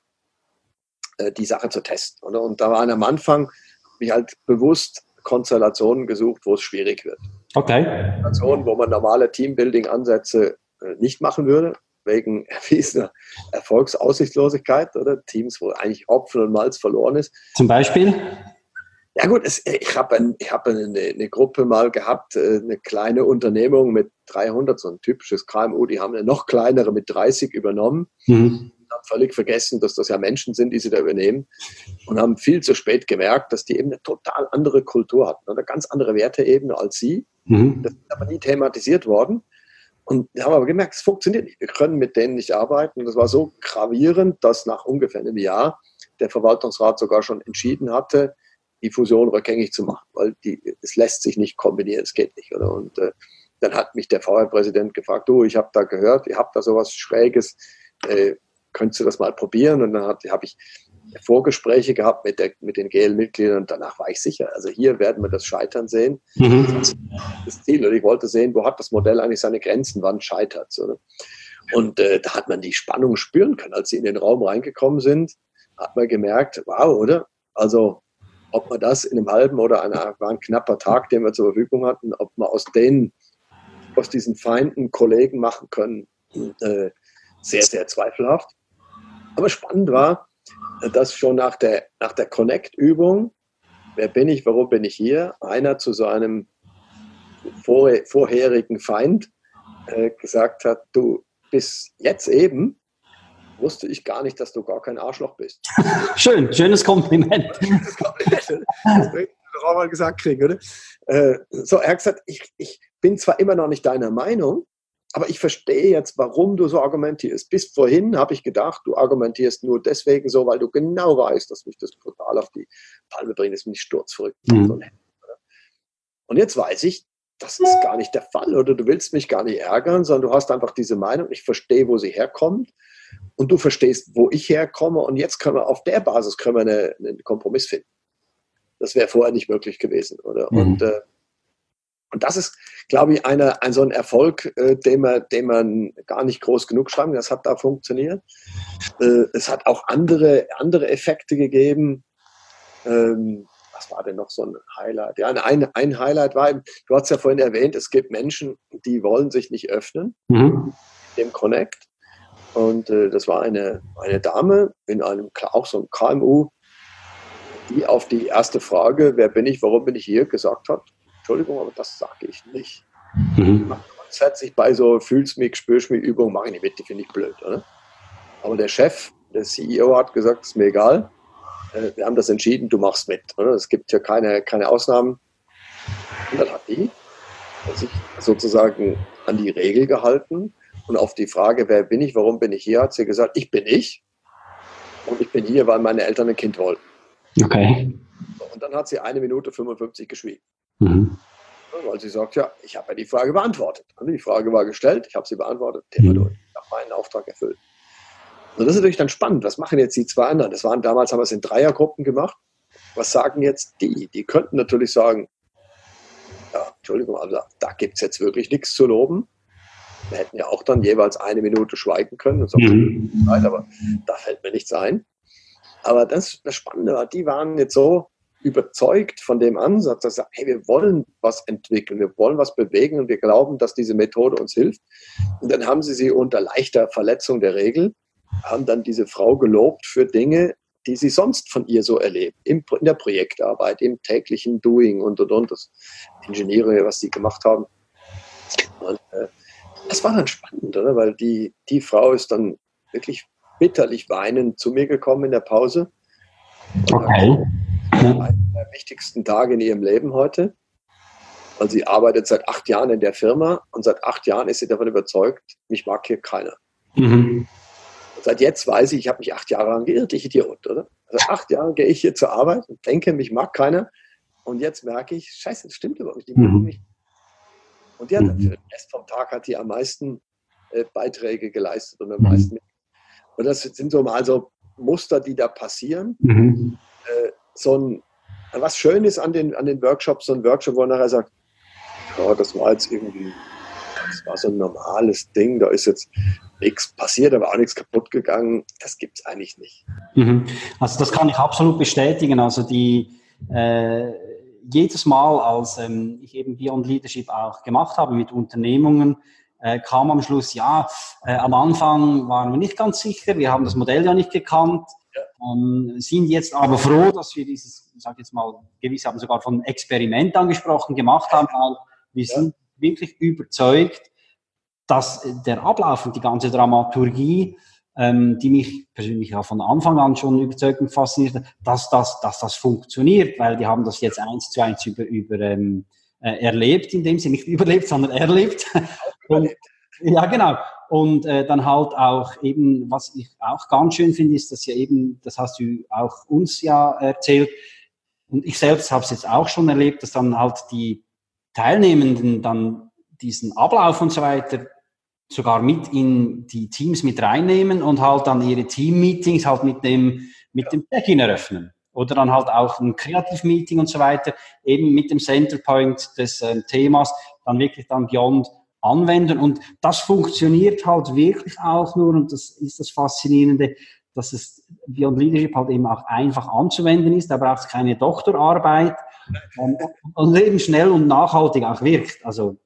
die Sache zu testen. Und da waren am Anfang, habe ich halt bewusst Konstellationen gesucht, wo es schwierig wird. Okay. Konstellationen, wo man normale Teambuilding-Ansätze nicht machen würde, wegen erwiesener Erfolgsaussichtslosigkeit oder Teams, wo eigentlich Hopfen und Malz verloren ist. Zum Beispiel? Ja gut, es, ich habe ein, ich hab eine, eine Gruppe mal gehabt, eine kleine Unternehmung mit dreihundert, so ein typisches K M U, die haben eine noch kleinere mit dreißig übernommen. Mhm. Haben völlig vergessen, dass das ja Menschen sind, die sie da übernehmen und haben viel zu spät gemerkt, dass die eben eine total andere Kultur hatten, eine ganz andere Werteebene als sie. Mhm. Das ist aber nie thematisiert worden. Und wir haben aber gemerkt, es funktioniert nicht. Wir können mit denen nicht arbeiten. Und das war so gravierend, dass nach ungefähr einem Jahr der Verwaltungsrat sogar schon entschieden hatte, die Fusion rückgängig zu machen, weil die, es lässt sich nicht kombinieren, es geht nicht. Oder? Und äh, dann hat mich der V R-Präsident gefragt, du, ich habe da gehört, ihr habt da sowas Schräges, äh, könntest du das mal probieren? Und dann habe ich Vorgespräche gehabt mit, der, mit den G L-Mitgliedern und danach war ich sicher, also hier werden wir das Scheitern sehen. Mhm. Das ist das Ziel. Und ich wollte sehen, wo hat das Modell eigentlich seine Grenzen, wann scheitert es. Und äh, da hat man die Spannung spüren können. Als sie in den Raum reingekommen sind, hat man gemerkt, wow, oder? Also ob man das in einem halben oder einer, war ein knapper Tag, den wir zur Verfügung hatten, ob man aus denen, aus diesen Feinden Kollegen machen können, äh, sehr, sehr zweifelhaft. Aber spannend war, dass schon nach der, nach der Connect-Übung, wer bin ich, warum bin ich hier, einer zu seinem vor, vorherigen Feind äh, gesagt hat, du, bis jetzt eben wusste ich gar nicht, dass du gar kein Arschloch bist. Schön, schönes Kompliment. Das Kompliment. Das will ich auch mal gesagt kriegen, oder? Äh, so, er hat gesagt, ich, ich bin zwar immer noch nicht deiner Meinung, aber ich verstehe jetzt, warum du so argumentierst. Bis vorhin habe ich gedacht, du argumentierst nur deswegen so, weil du genau weißt, dass mich das total auf die Palme bringt, dass mich sturzverrückt macht. Mhm. Und jetzt weiß ich, das ist gar nicht der Fall, oder du willst mich gar nicht ärgern, sondern du hast einfach diese Meinung, ich verstehe, wo sie herkommt und du verstehst, wo ich herkomme und jetzt können wir auf der Basis können wir eine, einen Kompromiss finden. Das wäre vorher nicht möglich gewesen, oder? Mhm. Und äh, Und das ist, glaube ich, eine, ein so ein Erfolg, äh, den, man, den man gar nicht groß genug schreiben. Das hat da funktioniert. Äh, es hat auch andere, andere Effekte gegeben. Ähm, was war denn noch so ein Highlight? Ja, ein, ein Highlight war, du hast ja vorhin erwähnt, es gibt Menschen, die wollen sich nicht öffnen, mhm. dem Connect. Und äh, das war eine, eine Dame in einem, auch so ein K M U, die auf die erste Frage, wer bin ich, warum bin ich hier, gesagt hat, Entschuldigung, aber das sage ich nicht. Mhm. Ich mache grundsätzlich bei so fühl's mich, spür's mich Übungen, mache ich nicht mit, die finde ich blöd. Oder? Aber der Chef, der C E O hat gesagt, ist mir egal, wir haben das entschieden, du machst mit. Oder? Es gibt ja keine, keine Ausnahmen. Und dann hat die sich sozusagen an die Regel gehalten und auf die Frage, wer bin ich, warum bin ich hier, hat sie gesagt, ich bin ich und ich bin hier, weil meine Eltern ein Kind wollten. Okay. Und dann hat sie eine Minute fünfundfünfzig geschwiegen. Mhm. Weil sie sagt, ja, ich habe ja die Frage beantwortet. Und die Frage war gestellt, ich habe sie beantwortet, Thema durch. Ich habe meinen Auftrag erfüllt. Und das ist natürlich dann spannend. Was machen jetzt die zwei anderen? Das waren damals, haben wir es in Dreiergruppen gemacht. Was sagen jetzt die? Die könnten natürlich sagen, ja, Entschuldigung, also da gibt es jetzt wirklich nichts zu loben. Wir hätten ja auch dann jeweils eine Minute schweigen können und sagen, mhm. aber da fällt mir nichts ein. Aber das, das Spannende war, die waren jetzt so überzeugt von dem Ansatz, dass sie sagen, hey, wir wollen was entwickeln, wir wollen was bewegen und wir glauben, dass diese Methode uns hilft. Und dann haben sie sie unter leichter Verletzung der Regel, haben dann diese Frau gelobt für Dinge, die sie sonst von ihr so erlebt, in der Projektarbeit, im täglichen Doing und, und, und, das Ingenieure, was sie gemacht haben. Und äh, das war dann spannend, oder? Weil die, die Frau ist dann wirklich bitterlich weinend zu mir gekommen in der Pause. Okay. Einer der wichtigsten Tage in ihrem Leben heute. Weil sie arbeitet seit acht Jahren in der Firma und seit acht Jahren ist sie davon überzeugt, mich mag hier keiner. Mhm. Seit jetzt weiß ich, ich habe mich acht Jahre lang geirrt, ich Idiot, oder? Also acht Jahre gehe ich hier zur Arbeit und denke, mich mag keiner. Und jetzt merke ich, scheiße, das stimmt überhaupt nicht. Die mögen mich. Und die hat dann für den Rest vom Tag hat die am meisten äh, Beiträge geleistet und am mhm. meisten. Und das sind so mal so Muster, die da passieren. Mhm. Äh, so ein, was schön ist an den, an den Workshops, so ein Workshop, wo er nachher sagt, ja, das war jetzt irgendwie, das war so ein normales Ding, da ist jetzt nichts passiert, aber auch nichts kaputt gegangen. Das gibt es eigentlich nicht. Mhm. Also das kann ich absolut bestätigen. Also die äh, jedes Mal, als ähm, ich eben Beyond Leadership auch gemacht habe mit Unternehmungen, äh, kam am Schluss, ja, äh, am Anfang waren wir nicht ganz sicher, wir haben das Modell ja nicht gekannt, ja. ähm, sind jetzt aber froh, dass wir dieses, ich sage jetzt mal, gewisse haben sogar von Experiment angesprochen, gemacht haben, weil wir ja. sind wirklich überzeugt, dass der Ablauf und die ganze Dramaturgie, ähm, die mich persönlich ja von Anfang an schon überzeugt und fasziniert, dass das, dass das funktioniert, weil die haben das jetzt eins zu eins über, über ähm, äh, erlebt, in dem Sinne nicht überlebt, sondern erlebt. Und, ja, genau. Und äh, dann halt auch eben, was ich auch ganz schön finde, ist, dass ja eben, das hast du auch uns ja erzählt, und ich selbst habe es jetzt auch schon erlebt, dass dann halt die Teilnehmenden dann diesen Ablauf und so weiter sogar mit in die Teams mit reinnehmen und halt dann ihre Team-Meetings halt mit dem, mit dem Check-in eröffnen. Oder dann halt auch ein Kreativ-Meeting und so weiter, eben mit dem Centerpoint des äh, Themas, dann wirklich dann Beyond anwenden. Und das funktioniert halt wirklich auch nur, und das ist das Faszinierende, dass es Beyond Leadership halt eben auch einfach anzuwenden ist. Da braucht es keine Doktorarbeit und, und eben schnell und nachhaltig auch wirkt. Also,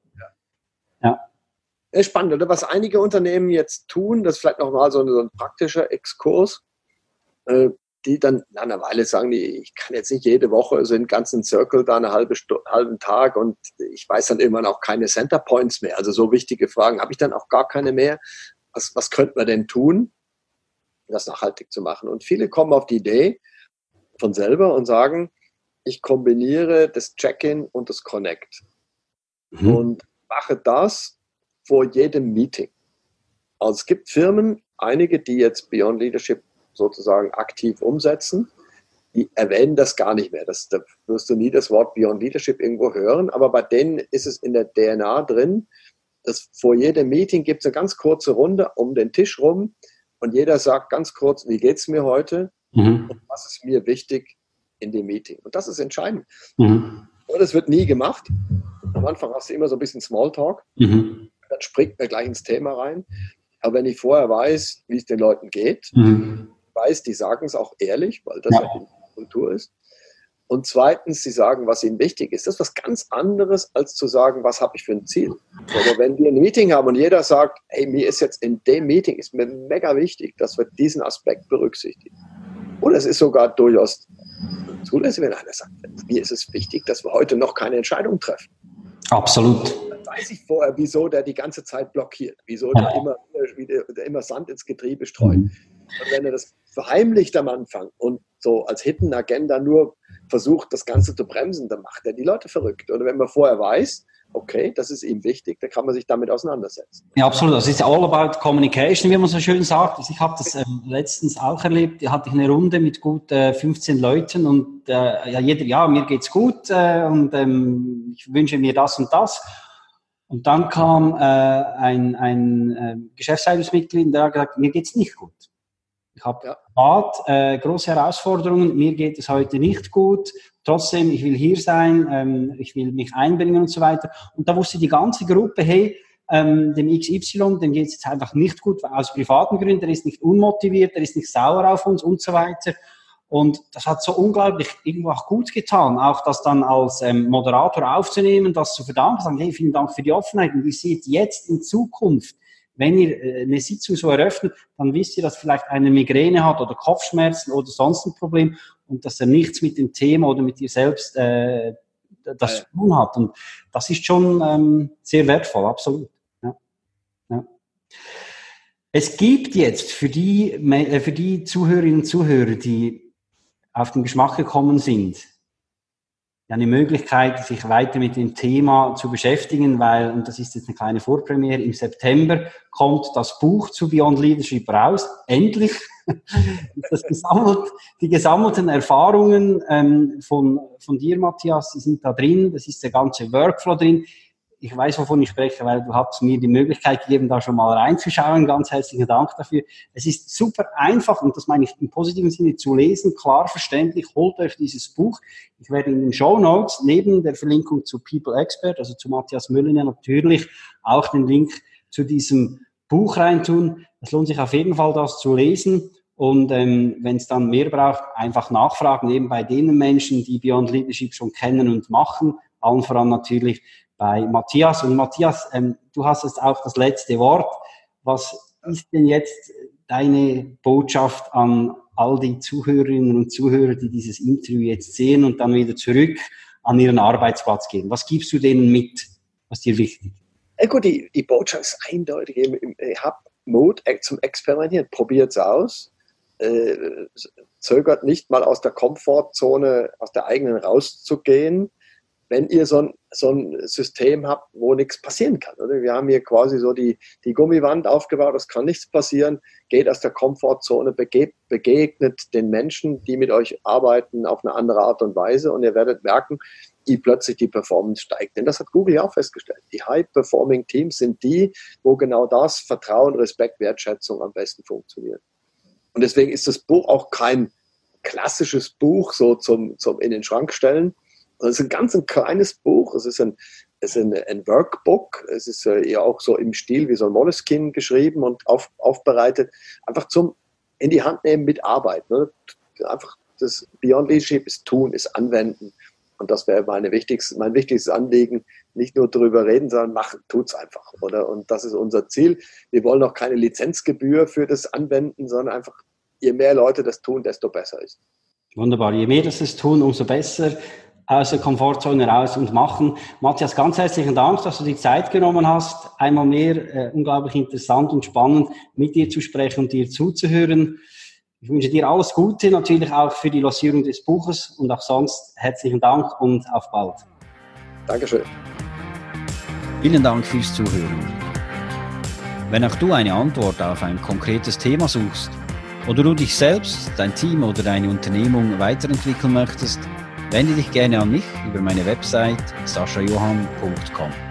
ja. Ja. Spannend, oder? Was einige Unternehmen jetzt tun, das ist vielleicht nochmal so, so ein praktischer Exkurs, äh, die dann nach einer Weile sagen, die, ich kann jetzt nicht jede Woche so einen ganzen Circle da eine halbe Stunde, halben Tag und ich weiß dann irgendwann auch keine Center Points mehr. Also so wichtige Fragen habe ich dann auch gar keine mehr. Was, was könnte man denn tun, das nachhaltig zu machen? Und viele kommen auf die Idee von selber und sagen, ich kombiniere das Check-in und das Connect mhm. und mache das vor jedem Meeting. Also es gibt Firmen, einige, die jetzt Beyond Leadership sozusagen aktiv umsetzen, die erwähnen das gar nicht mehr. Das, da wirst du nie das Wort Beyond Leadership irgendwo hören, aber bei denen ist es in der D N A drin, dass vor jedem Meeting gibt es eine ganz kurze Runde um den Tisch rum und jeder sagt ganz kurz, wie geht es mir heute mhm. und was ist mir wichtig in dem Meeting. Und das ist entscheidend. Mhm. Und das wird nie gemacht. Am Anfang hast du immer so ein bisschen Smalltalk, mhm. dann springt man gleich ins Thema rein. Aber wenn ich vorher weiß, wie es den Leuten geht, mhm. weiß, die sagen es auch ehrlich, weil das ja die Kultur ist. Und zweitens, sie sagen, was ihnen wichtig ist. Das ist was ganz anderes, als zu sagen, was habe ich für ein Ziel. Aber wenn wir ein Meeting haben und jeder sagt, hey, mir ist jetzt in dem Meeting ist mir mega wichtig, dass wir diesen Aspekt berücksichtigen. Oder es ist sogar durchaus zulässig, wenn einer sagt, mir ist es wichtig, dass wir heute noch keine Entscheidung treffen. Absolut. Dann weiß ich vorher, wieso der die ganze Zeit blockiert, wieso der immer, der immer Sand ins Getriebe streut. Mhm. Und wenn er das verheimlicht am Anfang und so als Hidden Agenda nur versucht, das Ganze zu bremsen, dann macht er die Leute verrückt. Oder wenn man vorher weiß, okay, das ist ihm wichtig, dann kann man sich damit auseinandersetzen. Ja, absolut. Das ist all about communication, wie man so schön sagt. Also ich habe das äh, letztens auch erlebt. Da hatte ich eine Runde mit gut äh, fünfzehn Leuten und äh, ja, jeder, ja, mir geht's gut äh, und ähm, ich wünsche mir das und das. Und dann kam äh, ein, ein äh, Geschäftsleitungsmitglied, der hat gesagt, mir geht's nicht gut. Ich habe ja. privat äh, große Herausforderungen, mir geht es heute nicht gut. Trotzdem, ich will hier sein, ähm, ich will mich einbringen und so weiter. Und da wusste die ganze Gruppe, hey, ähm, dem X Y, dem geht es jetzt einfach nicht gut, aus privaten Gründen, der ist nicht unmotiviert, der ist nicht sauer auf uns und so weiter. Und das hat so unglaublich irgendwo auch gut getan, auch das dann als ähm, Moderator aufzunehmen, das zu verdanken, sagen, hey, vielen Dank für die Offenheit und ihr seht jetzt in Zukunft, wenn ihr äh, eine Sitzung so eröffnet, dann wisst ihr, dass vielleicht eine Migräne hat oder Kopfschmerzen oder sonst ein Problem und dass er nichts mit dem Thema oder mit dir selbst äh, das zu tun hat. Und das ist schon ähm, sehr wertvoll, absolut. Ja. Ja. Es gibt jetzt für die, äh, für die Zuhörerinnen und Zuhörer, die auf den Geschmack gekommen sind, eine Möglichkeit, sich weiter mit dem Thema zu beschäftigen, weil, und das ist jetzt eine kleine Vorpremiere, im September kommt das Buch zu Beyond Leadership raus, endlich. Das gesammelt, die gesammelten Erfahrungen ähm, von, von dir, Matthias, die sind da drin, das ist der ganze Workflow drin. Ich weiß, wovon ich spreche, weil du hast mir die Möglichkeit gegeben, da schon mal reinzuschauen. Ganz herzlichen Dank dafür. Es ist super einfach, und das meine ich im positiven Sinne, zu lesen, klar verständlich. Holt euch dieses Buch. Ich werde in den Shownotes neben der Verlinkung zu People Expert, also zu Matthias Mülliner, natürlich auch den Link zu diesem Buch reintun. Es lohnt sich auf jeden Fall, das zu lesen. Und ähm, wenn es dann mehr braucht, einfach nachfragen, eben bei den Menschen, die Beyond Leadership schon kennen und machen. Allen voran natürlich bei Matthias. Und Matthias, ähm, du hast jetzt auch das letzte Wort. Was ist denn jetzt deine Botschaft an all die Zuhörerinnen und Zuhörer, die dieses Interview jetzt sehen und dann wieder zurück an ihren Arbeitsplatz gehen? Was gibst du denen mit? Was ist dir wichtig? Ja, gut, die, die Botschaft ist eindeutig. Ich habe Mut zum Experimentieren. Probiert es aus. Äh, zögert nicht mal aus der Komfortzone, aus der eigenen rauszugehen, wenn ihr so ein, so ein System habt, wo nichts passieren kann. Oder? Wir haben hier quasi so die, die Gummiwand aufgebaut, es kann nichts passieren, geht aus der Komfortzone, bege, begegnet den Menschen, die mit euch arbeiten, auf eine andere Art und Weise und ihr werdet merken, wie plötzlich die Performance steigt. Denn das hat Google ja auch festgestellt. Die High-Performing Teams sind die, wo genau das Vertrauen, Respekt, Wertschätzung am besten funktioniert. Und deswegen ist das Buch auch kein klassisches Buch so zum, zum in den Schrank stellen. Es ist ein ganz ein kleines Buch, es ist ein, es ist ein, ein Workbook, es ist ja auch so im Stil wie so ein Moleskine geschrieben und auf, aufbereitet, einfach zum in die Hand nehmen, mitarbeiten. Ne? Einfach das Beyond Leadership ist tun, ist anwenden und das wäre meine wichtigste, mein wichtigstes Anliegen, nicht nur darüber reden, sondern machen, tut's einfach. Oder? Und das ist unser Ziel. Wir wollen auch keine Lizenzgebühr für das Anwenden, sondern einfach, je mehr Leute das tun, desto besser ist. Wunderbar, je mehr das es tun, umso besser. Aus der Komfortzone raus und machen. Matthias, ganz herzlichen Dank, dass du die Zeit genommen hast. Einmal mehr äh, unglaublich interessant und spannend, mit dir zu sprechen und dir zuzuhören. Ich wünsche dir alles Gute, natürlich auch für die Lancierung des Buches und auch sonst herzlichen Dank und auf bald. Dankeschön. Vielen Dank fürs Zuhören. Wenn auch du eine Antwort auf ein konkretes Thema suchst oder du dich selbst, dein Team oder deine Unternehmung weiterentwickeln möchtest, wende dich gerne an mich über meine Website sascha johann punkt com.